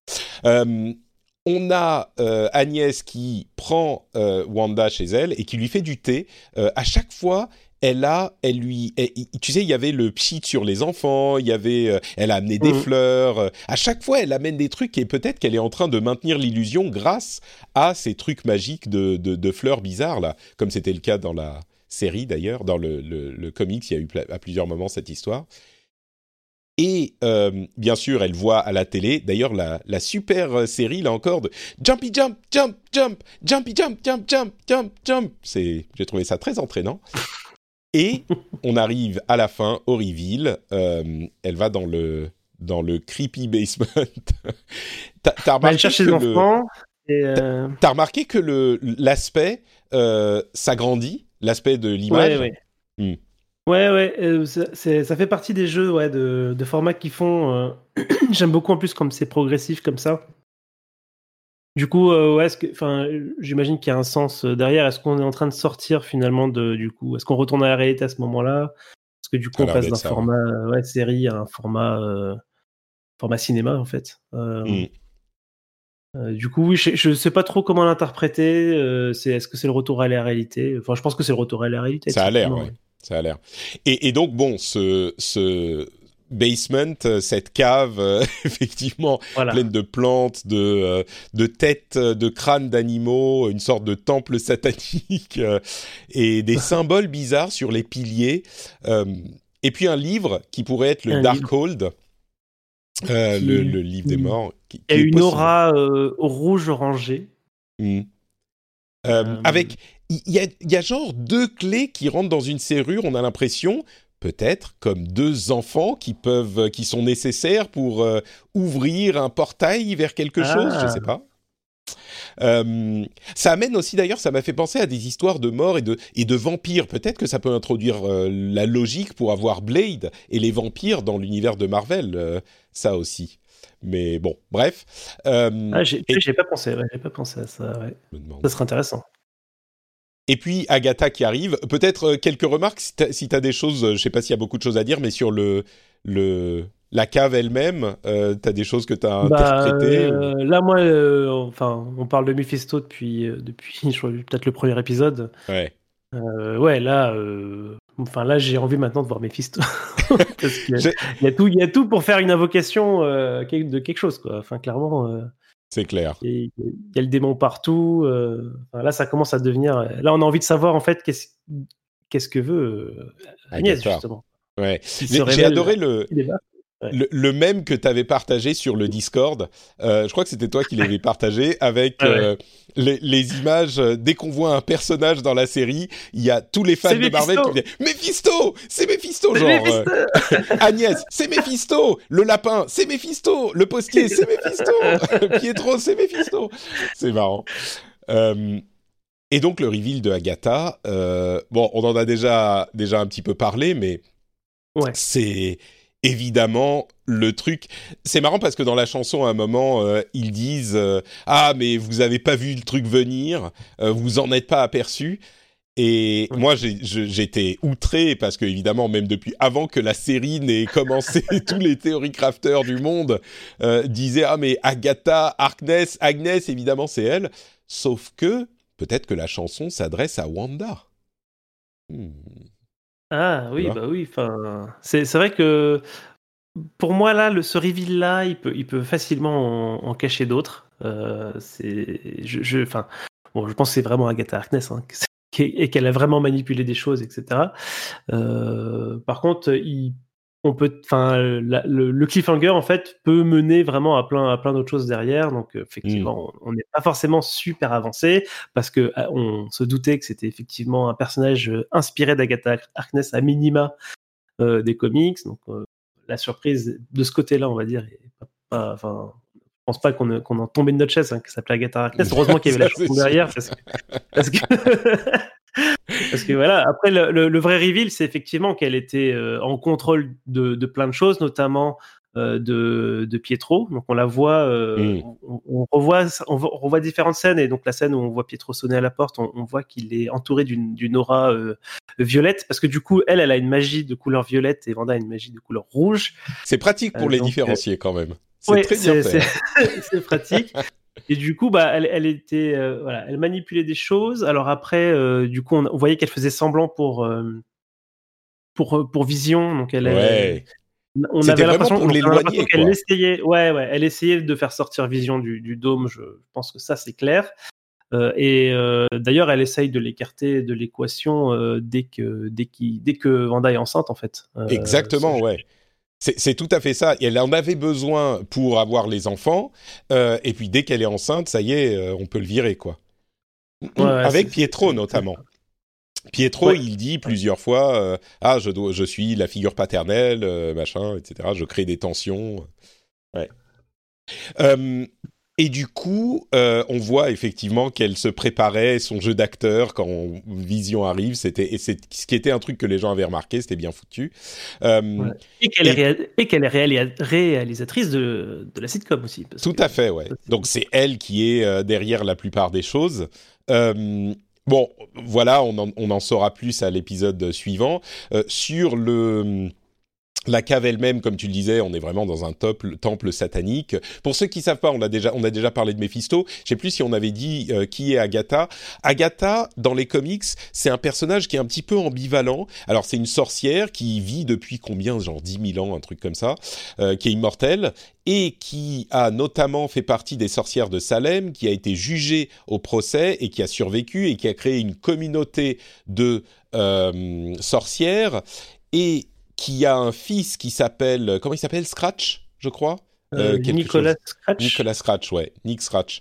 On a Agnès qui prend Wanda chez elle et qui lui fait du thé. À chaque fois, tu sais, il y avait le pchit sur les enfants, elle a amené des fleurs. À chaque fois, elle amène des trucs et peut-être qu'elle est en train de maintenir l'illusion grâce à ces trucs magiques de fleurs bizarres là, comme c'était le cas dans la série d'ailleurs, dans le comics, il y a eu à plusieurs moments cette histoire. Et bien sûr, elle voit à la télé, d'ailleurs, la super série, là encore, de Jumpy Jump, Jump, Jump, Jumpy Jump, Jump, Jump, Jump, Jump. J'ai trouvé ça très entraînant. Et on arrive à la fin, au reveal. Elle va dans le creepy basement. T'as remarqué elle cherche ses enfants. T'as remarqué que l'aspect s'agrandit, l'aspect de l'image. Ouais. Ouais, ça fait partie des jeux de formats qui font. J'aime beaucoup en plus comme c'est progressif comme ça. Du coup, j'imagine qu'il y a un sens derrière. Est-ce qu'on est en train de sortir finalement du coup? Est-ce qu'on retourne à la réalité à ce moment-là? Parce que du coup, on passe d'un format série à un format cinéma en fait. Du coup, oui, je sais pas trop comment l'interpréter. Est-ce que c'est le retour à la réalité? Enfin, je pense que c'est le retour à la réalité. Ça a l'air, ouais. Ça a l'air. Et donc, bon, basement, cette cave effectivement Voilà. pleine de plantes, de têtes, de crânes d'animaux, une sorte de temple satanique et des symboles bizarres sur les piliers. Et puis un livre qui pourrait être le Darkhold, le livre des morts. Il y a une aura rouge orangée. Avec, il y a genre 2 clés qui rentrent dans une serrure, on a l'impression, peut-être comme 2 enfants qui sont nécessaires pour ouvrir un portail vers quelque chose, je sais pas. Ça amène aussi, d'ailleurs, ça m'a fait penser à des histoires de morts et de vampires. Peut-être que ça peut introduire la logique pour avoir Blade et les vampires dans l'univers de Marvel, ça aussi. Mais bon, bref. J'ai pas pensé à ça. Ouais. Ça serait intéressant. Et puis Agatha qui arrive. Peut-être quelques remarques si t'as des choses. Je sais pas s'il y a beaucoup de choses à dire, mais sur la cave elle-même, t'as des choses que t'as interprétées Là, moi, on parle de Mephisto depuis je crois, peut-être le premier épisode. Ouais. Là, j'ai envie maintenant de voir Mephisto. Parce qu'il y a tout pour faire une invocation de quelque chose, quoi. Enfin, clairement. C'est clair. Il y a le démon partout. Là, ça commence à devenir. Là, on a envie de savoir en fait qu'est-ce que veut Agnès, justement. Ouais. J'ai adoré le mème que tu avais partagé sur le Discord. Je crois que c'était toi qui l'avais partagé avec les images. Dès qu'on voit un personnage dans la série, il y a tous les fans de Marvel qui disent Mephisto, c'est Mephisto, Agnès, c'est Mephisto, le lapin, c'est Mephisto, le postier, c'est Mephisto, Pietro, c'est Mephisto. C'est marrant. Et donc le reveal de Agatha. On en a déjà un petit peu parlé, mais c'est évidemment le truc. C'est marrant parce que dans la chanson, à un moment, ils disent ah, mais vous avez pas vu le truc venir, vous en êtes pas aperçu. Et moi, j'étais outré parce que, évidemment, même depuis avant que la série n'ait commencé, tous les théories crafters du monde disaient ah, mais Agatha, Agnès, évidemment, c'est elle. Sauf que peut-être que la chanson s'adresse à Wanda. Ah oui, bah oui. Enfin, c'est vrai que pour moi là, ce reveal là, il peut facilement en cacher d'autres. Je pense que c'est vraiment Agatha Harkness et qu'elle a vraiment manipulé des choses, etc. Par contre, le cliffhanger en fait peut mener vraiment à plein d'autres choses derrière. Donc effectivement, on n'est pas forcément super avancé parce que on se doutait que c'était effectivement un personnage inspiré d'Agatha Harkness à minima des comics. Donc la surprise de ce côté-là, on va dire, est pas je pense pas qu'on en tombait de notre chaise, qui s'appelait Agatha Harkness. Heureusement qu'il y avait la chanson derrière parce que parce que voilà. Après, le vrai reveal, c'est effectivement qu'elle était en contrôle de plein de choses, notamment de Pietro. Donc on la voit, on revoit différentes scènes, et donc la scène où on voit Pietro sonner à la porte, on voit qu'il est entouré d'une aura violette, parce que du coup, elle a une magie de couleur violette et Wanda a une magie de couleur rouge. C'est pratique pour les différencier quand même. C'est très bien fait. C'est pratique. Et du coup, elle était, elle manipulait des choses. Alors après, du coup, on voyait qu'elle faisait semblant pour Vision. Donc on avait l'impression qu'elle essayait, elle essayait de faire sortir Vision du dôme. Je pense que ça, c'est clair. D'ailleurs, elle essaye de l'écarter de l'équation dès que Wanda est enceinte, en fait. Exactement, ouais. C'est tout à fait ça. Et elle en avait besoin pour avoir les enfants. Et puis, dès qu'elle est enceinte, ça y est, on peut le virer, quoi. Avec Pietro, notamment. Pietro, il dit plusieurs fois je suis la figure paternelle, machin, etc. Je crée des tensions. Ouais. Et du coup, on voit effectivement qu'elle se préparait son jeu d'acteur quand Vision arrive. Ce qui était un truc que les gens avaient remarqué, c'était bien foutu. Et qu'elle est réalisatrice de la sitcom aussi. Tout à fait, ouais. Donc c'est elle qui est derrière la plupart des choses. Bon, voilà, on en saura plus à l'épisode suivant. Sur La cave elle-même, comme tu le disais, on est vraiment dans un temple satanique. Pour ceux qui savent pas, on a déjà parlé de Méphisto. Je sais plus si on avait dit qui est Agatha. Agatha, dans les comics, c'est un personnage qui est un petit peu ambivalent. Alors, c'est une sorcière qui vit depuis combien, genre 10 000 ans, un truc comme ça, qui est immortelle et qui a notamment fait partie des sorcières de Salem, qui a été jugée au procès et qui a survécu et qui a créé une communauté de sorcières et qui a un fils qui s'appelle... Comment il s'appelle? Scratch, je crois Nicolas Scratch. Nicolas Scratch, ouais. Nick Scratch.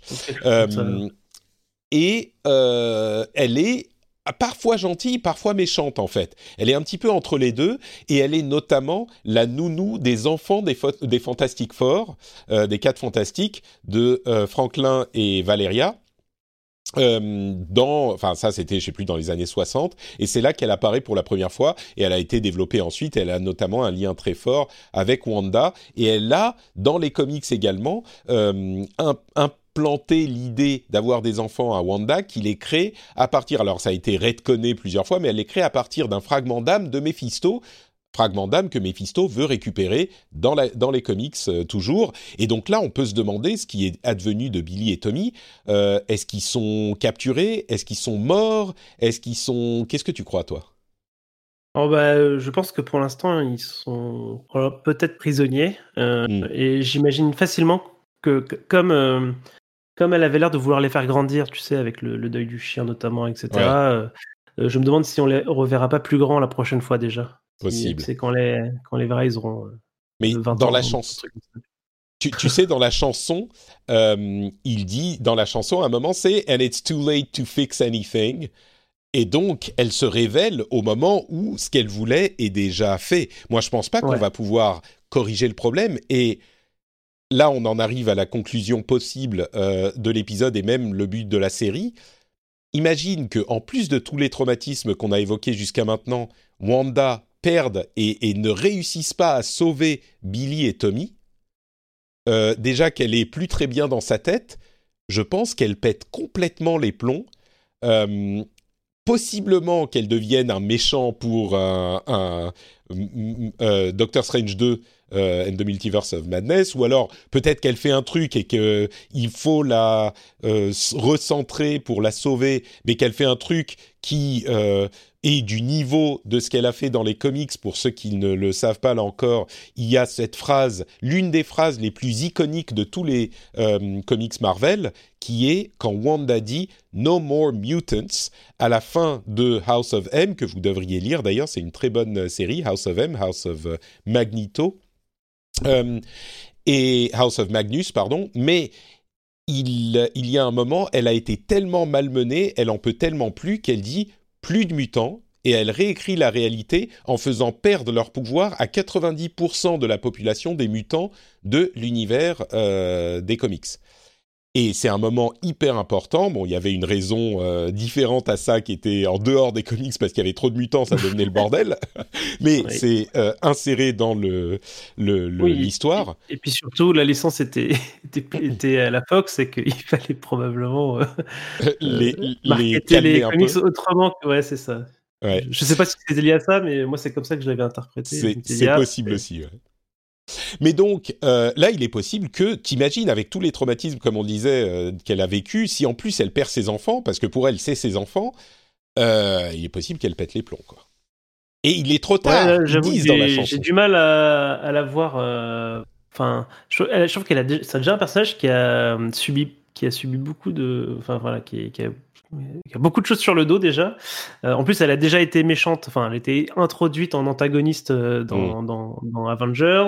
Elle est parfois gentille, parfois méchante, en fait. Elle est un petit peu entre les deux, et elle est notamment la nounou des enfants des Fantastic Four, des 4 Fantastiques, de Franklin et Valeria. Ça c'était je sais plus dans les années 60 et c'est là qu'elle apparaît pour la première fois et elle a été développée ensuite. Elle a notamment un lien très fort avec Wanda et elle a dans les comics également implanté l'idée d'avoir des enfants à Wanda qui les crée à partir, alors ça a été retconné plusieurs fois, mais elle les crée à partir d'un fragment d'âme de Méphisto. Fragment d'âme que Méphisto veut récupérer dans les comics toujours. Et donc là, on peut se demander ce qui est advenu de Billy et Tommy. Est-ce qu'ils sont capturés? Est-ce qu'ils sont morts? Qu'est-ce que tu crois, toi? Je pense que pour l'instant, ils sont peut-être prisonniers. Et j'imagine facilement que comme elle avait l'air de vouloir les faire grandir, tu sais, avec le deuil du chien notamment, etc., je me demande si on les reverra pas plus grands la prochaine fois déjà. Possible. C'est quand les verra, ils auront 20 dans ans. La chanson, tu sais, dans la chanson, il dit, dans la chanson, à un moment, c'est « And it's too late to fix anything ». Et donc, elle se révèle au moment où ce qu'elle voulait est déjà fait. Moi, je pense pas qu'on va pouvoir corriger le problème. Et là, on en arrive à la conclusion possible de l'épisode et même le but de la série. Imagine qu'en plus de tous les traumatismes qu'on a évoqués jusqu'à maintenant, Wanda perdent et ne réussissent pas à sauver Billy et Tommy, déjà qu'elle est plus très bien dans sa tête, je pense qu'elle pète complètement les plombs, possiblement qu'elle devienne un méchant pour Doctor Strange 2 and the Multiverse of Madness, ou alors peut-être qu'elle fait un truc et qu'il faut la recentrer pour la sauver, mais qu'elle fait un truc qui est du niveau de ce qu'elle a fait dans les comics. Pour ceux qui ne le savent pas, là encore, il y a cette phrase, l'une des phrases les plus iconiques de tous les comics Marvel, qui est quand Wanda dit « No more mutants » à la fin de House of M, que vous devriez lire d'ailleurs, c'est une très bonne série, House of M, House of Magneto, et House of Magnus, pardon, mais il y a un moment, elle a été tellement malmenée, elle en peut tellement plus qu'elle dit « plus de mutants », et elle réécrit la réalité en faisant perdre leur pouvoir à 90% de la population des mutants de l'univers des comics. Et c'est un moment hyper important. Bon, il y avait une raison différente à ça qui était en dehors des comics parce qu'il y avait trop de mutants, ça devenait le bordel. Mais c'est inséré dans l'histoire. Et puis surtout, la licence était à la Fox et qu'il fallait probablement marketer les comics autrement. Ouais, c'est ça. Ouais. Je sais pas si c'était lié à ça, mais moi, c'est comme ça que je l'avais interprété. C'est possible aussi, ouais. Mais donc, là, il est possible que, t'imagines, avec tous les traumatismes, comme on disait, qu'elle a vécu, si en plus elle perd ses enfants, parce que pour elle, c'est ses enfants, il est possible qu'elle pète les plombs, quoi. Et il est trop tard, ils disent dans la chanson. J'ai du mal à la voir... Enfin, je trouve c'est déjà un personnage qui a subi beaucoup de... Enfin, voilà, qui a beaucoup de choses sur le dos déjà. En plus, elle a déjà été méchante. Enfin, elle a été introduite en antagoniste dans Avengers.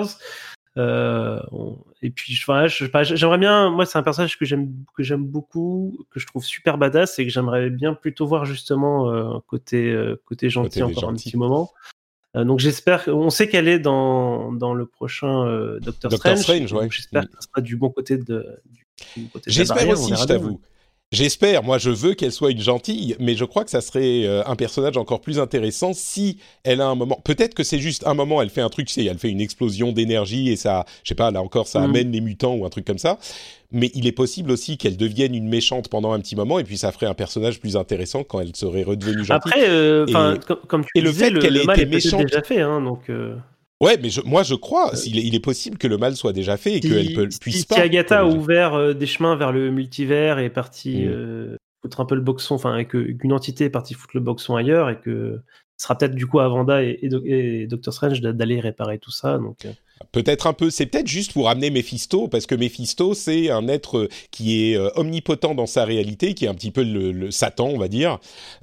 Et puis, j'aimerais bien. Moi, c'est un personnage que j'aime beaucoup, que je trouve super badass et que j'aimerais bien plutôt voir justement côté gentil encore un petit moment. Donc j'espère. On sait qu'elle est dans le prochain Doctor Strange. Ouais. J'espère qu'elle sera du bon côté J'espère aussi, je t'avoue. J'espère, moi je veux qu'elle soit une gentille, mais je crois que ça serait un personnage encore plus intéressant si elle a un moment, peut-être que c'est juste un moment, elle fait un truc, tu sais, elle fait une explosion d'énergie et ça, je sais pas, là encore ça amène les mutants ou un truc comme ça, mais il est possible aussi qu'elle devienne une méchante pendant un petit moment et puis ça ferait un personnage plus intéressant quand elle serait redevenue gentille. Après, comme tu disais, le fait qu'elle ait été méchante, déjà fait, hein, donc... Ouais, mais moi je crois, il est possible que le mal soit déjà fait et qu'elle puisse pas. Si Agatha a ouvert des chemins vers le multivers et est partie foutre un peu le boxon, enfin, et qu'une entité est partie foutre le boxon ailleurs, et que ce sera peut-être du coup à Wanda et Doctor Strange d'aller réparer tout ça. Donc peut-être un peu, c'est peut-être juste pour amener Mephisto, parce que Mephisto c'est un être qui est omnipotent dans sa réalité, qui est un petit peu le Satan, on va dire,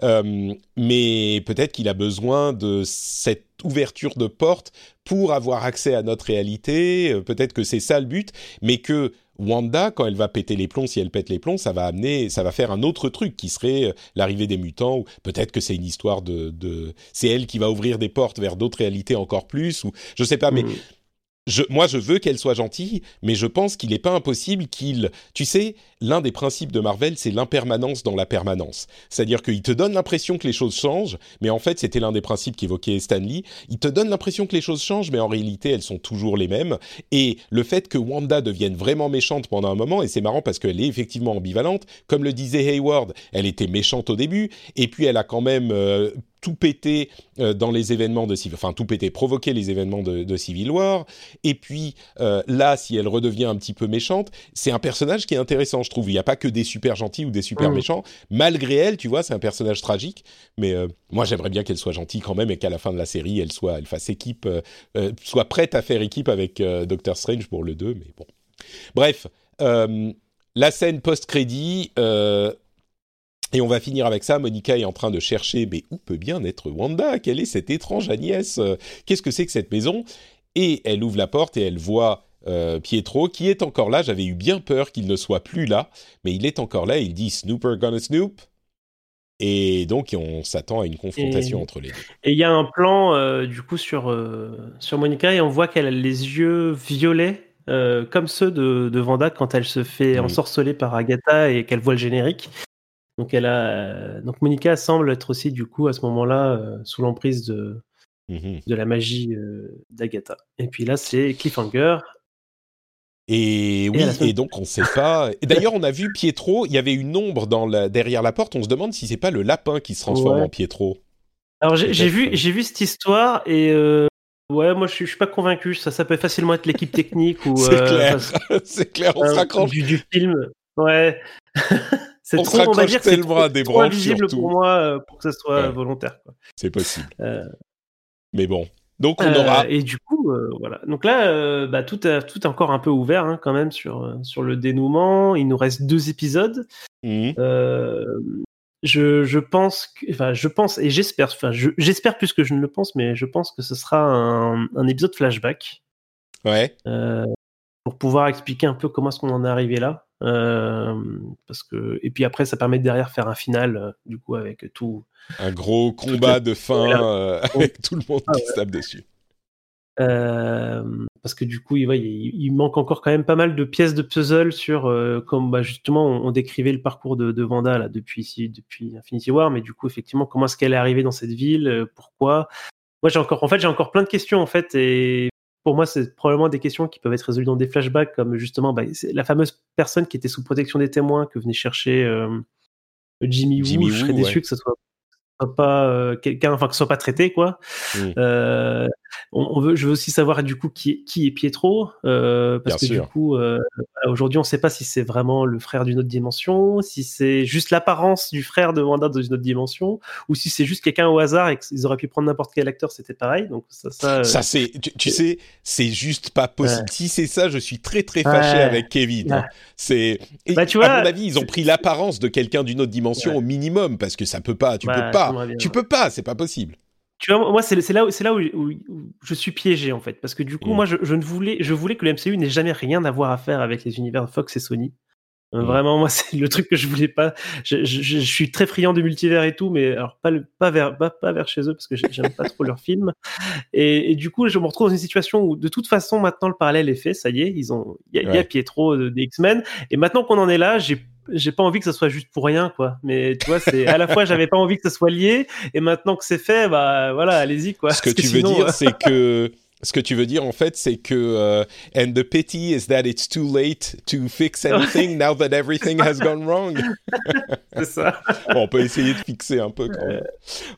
mais peut-être qu'il a besoin de cette ouverture de porte pour avoir accès à notre réalité, peut-être que c'est ça le but, mais que Wanda, quand elle va péter les plombs, si elle pète les plombs, ça va faire un autre truc qui serait l'arrivée des mutants, ou peut-être que c'est une histoire c'est elle qui va ouvrir des portes vers d'autres réalités encore plus, ou je sais pas, mais moi, je veux qu'elle soit gentille, mais je pense qu'il n'est pas impossible Tu sais, l'un des principes de Marvel, c'est l'impermanence dans la permanence. C'est-à-dire qu'il te donne l'impression que les choses changent, mais en fait, c'était l'un des principes qu'évoquait Stan Lee. Il te donne l'impression que les choses changent, mais en réalité, elles sont toujours les mêmes. Et le fait que Wanda devienne vraiment méchante pendant un moment, et c'est marrant parce qu'elle est effectivement ambivalente, comme le disait Hayward, elle était méchante au début, et puis elle a quand même... tout pété dans les événements provoquer les événements de Civil War, et puis là, si elle redevient un petit peu méchante, c'est un personnage qui est intéressant, je trouve. Il n'y a pas que des super gentils ou des super méchants. Malgré elle, tu vois, c'est un personnage tragique, mais moi, j'aimerais bien qu'elle soit gentille quand même, et qu'à la fin de la série, elle fasse équipe, soit prête à faire équipe avec Doctor Strange pour le 2, mais bon. Bref, la scène post-crédit... Et on va finir avec ça. Monica est en train de chercher, mais où peut bien être Wanda ? Quelle est cette étrange Agnès ? Qu'est-ce que c'est que cette maison ? Et elle ouvre la porte et elle voit Pietro, qui est encore là. J'avais eu bien peur qu'il ne soit plus là, mais il est encore là. Il dit « Snooper gonna snoop ». Et donc, on s'attend à une confrontation entre les deux. Et il y a un plan, du coup, sur Monica, et on voit qu'elle a les yeux violets, comme ceux de Wanda quand elle se fait ensorceler par Agatha et qu'elle voit le générique. Donc donc Monica semble être aussi du coup à ce moment-là sous l'emprise de la magie d'Agatha. Et puis là c'est cliffhanger. Et oui, et donc on ne sait pas. Et d'ailleurs on a vu Pietro, il y avait une ombre derrière la porte. On se demande si c'est pas le lapin qui se transforme en Pietro. Alors j'ai vu cette histoire et moi je suis pas convaincu. Ça peut facilement être l'équipe technique ou. C'est clair, c'est clair. On se raccroche du film. Ouais. On se raccroche tellement à des branches, trop invisible pour moi pour que ce soit volontaire, quoi. C'est possible. Mais bon. Donc on aura... Et du coup, voilà. Donc là, tout est encore un peu ouvert quand même sur le dénouement. Il nous reste 2 épisodes. Je pense et j'espère. J'espère plus que je ne le pense, mais je pense que ce sera un épisode flashback. Ouais. Pour pouvoir expliquer un peu comment est-ce qu'on en est arrivé là. Et puis après ça permet de derrière faire un final du coup avec tout un gros combat de fin avec tout le monde qui se tape dessus, parce que du coup il manque encore quand même pas mal de pièces de puzzle sur comme justement on décrivait le parcours de Wanda là depuis Infinity War, mais du coup effectivement comment est-ce qu'elle est arrivée dans cette ville, pourquoi. Moi j'ai encore plein de questions en fait, et pour moi, c'est probablement des questions qui peuvent être résolues dans des flashbacks, comme justement c'est la fameuse personne qui était sous protection des témoins que venait chercher Jimmy Woo. Je serais déçu que ce soit pas quelqu'un, que ce soit pas traité, quoi. Je veux aussi savoir du coup qui est Pietro, parce que du coup aujourd'hui on ne sait pas si c'est vraiment le frère d'une autre dimension, si c'est juste l'apparence du frère de Wanda dans une autre dimension, ou si c'est juste quelqu'un au hasard et qu'ils auraient pu prendre n'importe quel acteur, c'était pareil. Donc ça c'est tu sais, c'est juste pas possible. Si c'est ça, je suis très très fâché avec Kevin. C'est tu vois, à mon avis ils ont pris l'apparence de quelqu'un d'une autre dimension au minimum, parce que ça peut pas, tu peux pas, c'est pas possible. Tu vois, moi, c'est là où je suis piégé, en fait. Parce que du coup, moi, je voulais que le MCU n'ait jamais rien à voir à faire avec les univers Fox et Sony. Vraiment, moi, c'est le truc que je voulais pas. Je suis très friand du multivers et tout, mais alors pas vers chez eux, parce que j'aime pas trop leurs films. Et du coup, je me retrouve dans une situation où, de toute façon, maintenant, le parallèle est fait. Ça y est, il y a Pietro des X-Men. Et maintenant qu'on en est là, j'ai pas envie que ça soit juste pour rien, quoi. Mais tu vois, c'est à la fois j'avais pas envie que ça soit lié, et maintenant que c'est fait, voilà, allez-y, quoi. Ce que tu veux dire, en fait, c'est que and the pity is that it's too late to fix anything now that everything has gone wrong. C'est ça. Bon, on peut essayer de fixer un peu quand même. Ouais.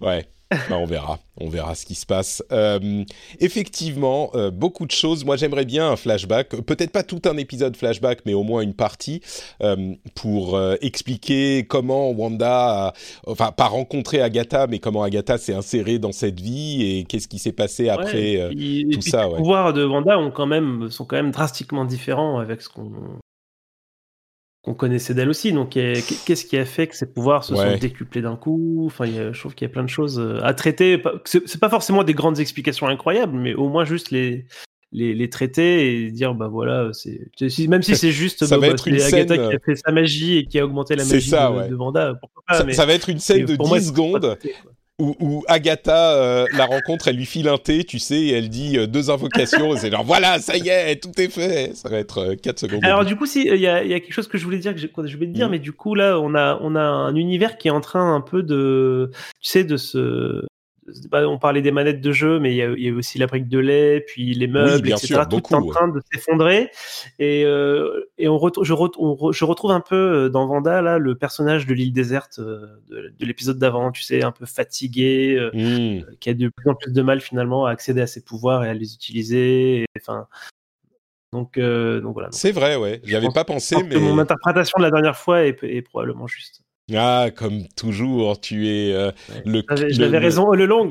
Bah, on verra ce qui se passe. Effectivement, beaucoup de choses. Moi, j'aimerais bien un flashback, peut-être pas tout un épisode flashback, mais au moins une partie pour expliquer comment Wanda, enfin pas rencontré Agatha, mais comment Agatha s'est insérée dans cette vie et qu'est-ce qui s'est passé après tout ça. Les pouvoirs de Wanda sont quand même drastiquement différents avec ce qu'on connaissait d'elle aussi. Donc, qu'est-ce qui a fait que ses pouvoirs se sont décuplés d'un coup? Enfin, je trouve qu'il y a plein de choses à traiter. C'est pas forcément des grandes explications incroyables, mais au moins juste les traiter et dire, bah voilà, même si c'est juste ça va être une Agatha scène... qui a fait sa magie et qui a augmenté la magie de Wanda. Pourquoi pas, ça va être une scène de 10 secondes. Où Agatha la rencontre, elle lui file un thé, tu sais, et elle dit 2 invocations, et c'est genre voilà, ça y est, tout est fait. Ça va être 4 secondes. Alors du coup, il y a quelque chose que je voulais dire, que j'ai oublié de dire, mais du coup là, on a un univers qui est en train un peu de, tu sais, on parlait des manettes de jeu, mais il y a aussi la brique de lait, puis les meubles, etc. Sûr, tout est en train de s'effondrer. Et je retrouve un peu dans Wanda là le personnage de l'île déserte de l'épisode d'avant, tu sais, un peu fatigué, qui a de plus en plus de mal finalement à accéder à ses pouvoirs et à les utiliser. Enfin, donc voilà. C'est vrai, ouais. J'y avais pas pensé, mais mon interprétation de la dernière fois est probablement juste. Ah, comme toujours, tu es J'avais raison all along.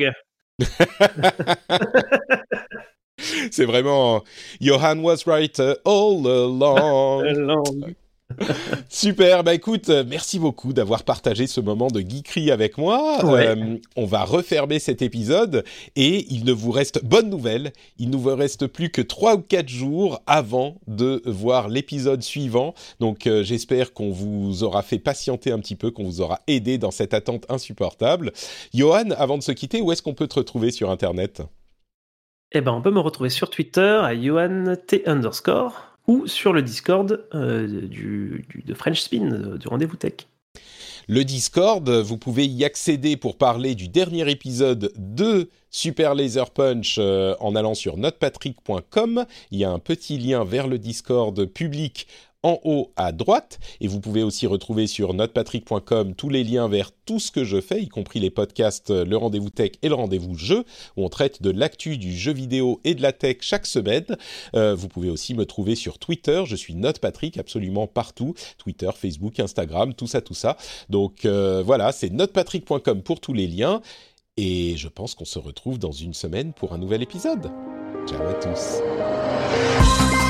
C'est vraiment Johan was right all along. Super, bah écoute, merci beaucoup d'avoir partagé ce moment de geekerie avec moi. On va refermer cet épisode et il ne vous reste, bonne nouvelle, il ne vous reste plus que 3 ou 4 jours avant de voir l'épisode suivant. Donc j'espère qu'on vous aura fait patienter un petit peu, qu'on vous aura aidé dans cette attente insupportable. Johan, avant de se quitter, où est-ce qu'on peut te retrouver sur Internet ? Eh ben, on peut me retrouver sur Twitter à JohanT_ ou sur le Discord de French Spin, du Rendez-vous Tech. Le Discord, vous pouvez y accéder pour parler du dernier épisode de Super Laser Punch en allant sur notepatrick.com. Il y a un petit lien vers le Discord public en haut à droite, et vous pouvez aussi retrouver sur notepatrick.com tous les liens vers tout ce que je fais, y compris les podcasts Le Rendez-vous Tech et Le Rendez-vous Jeu, où on traite de l'actu du jeu vidéo et de la tech chaque semaine. Vous pouvez aussi me trouver sur Twitter, je suis Notepatrick absolument partout, Twitter, Facebook, Instagram, tout ça. Donc voilà, c'est notepatrick.com pour tous les liens, et je pense qu'on se retrouve dans une semaine pour un nouvel épisode. Ciao à tous.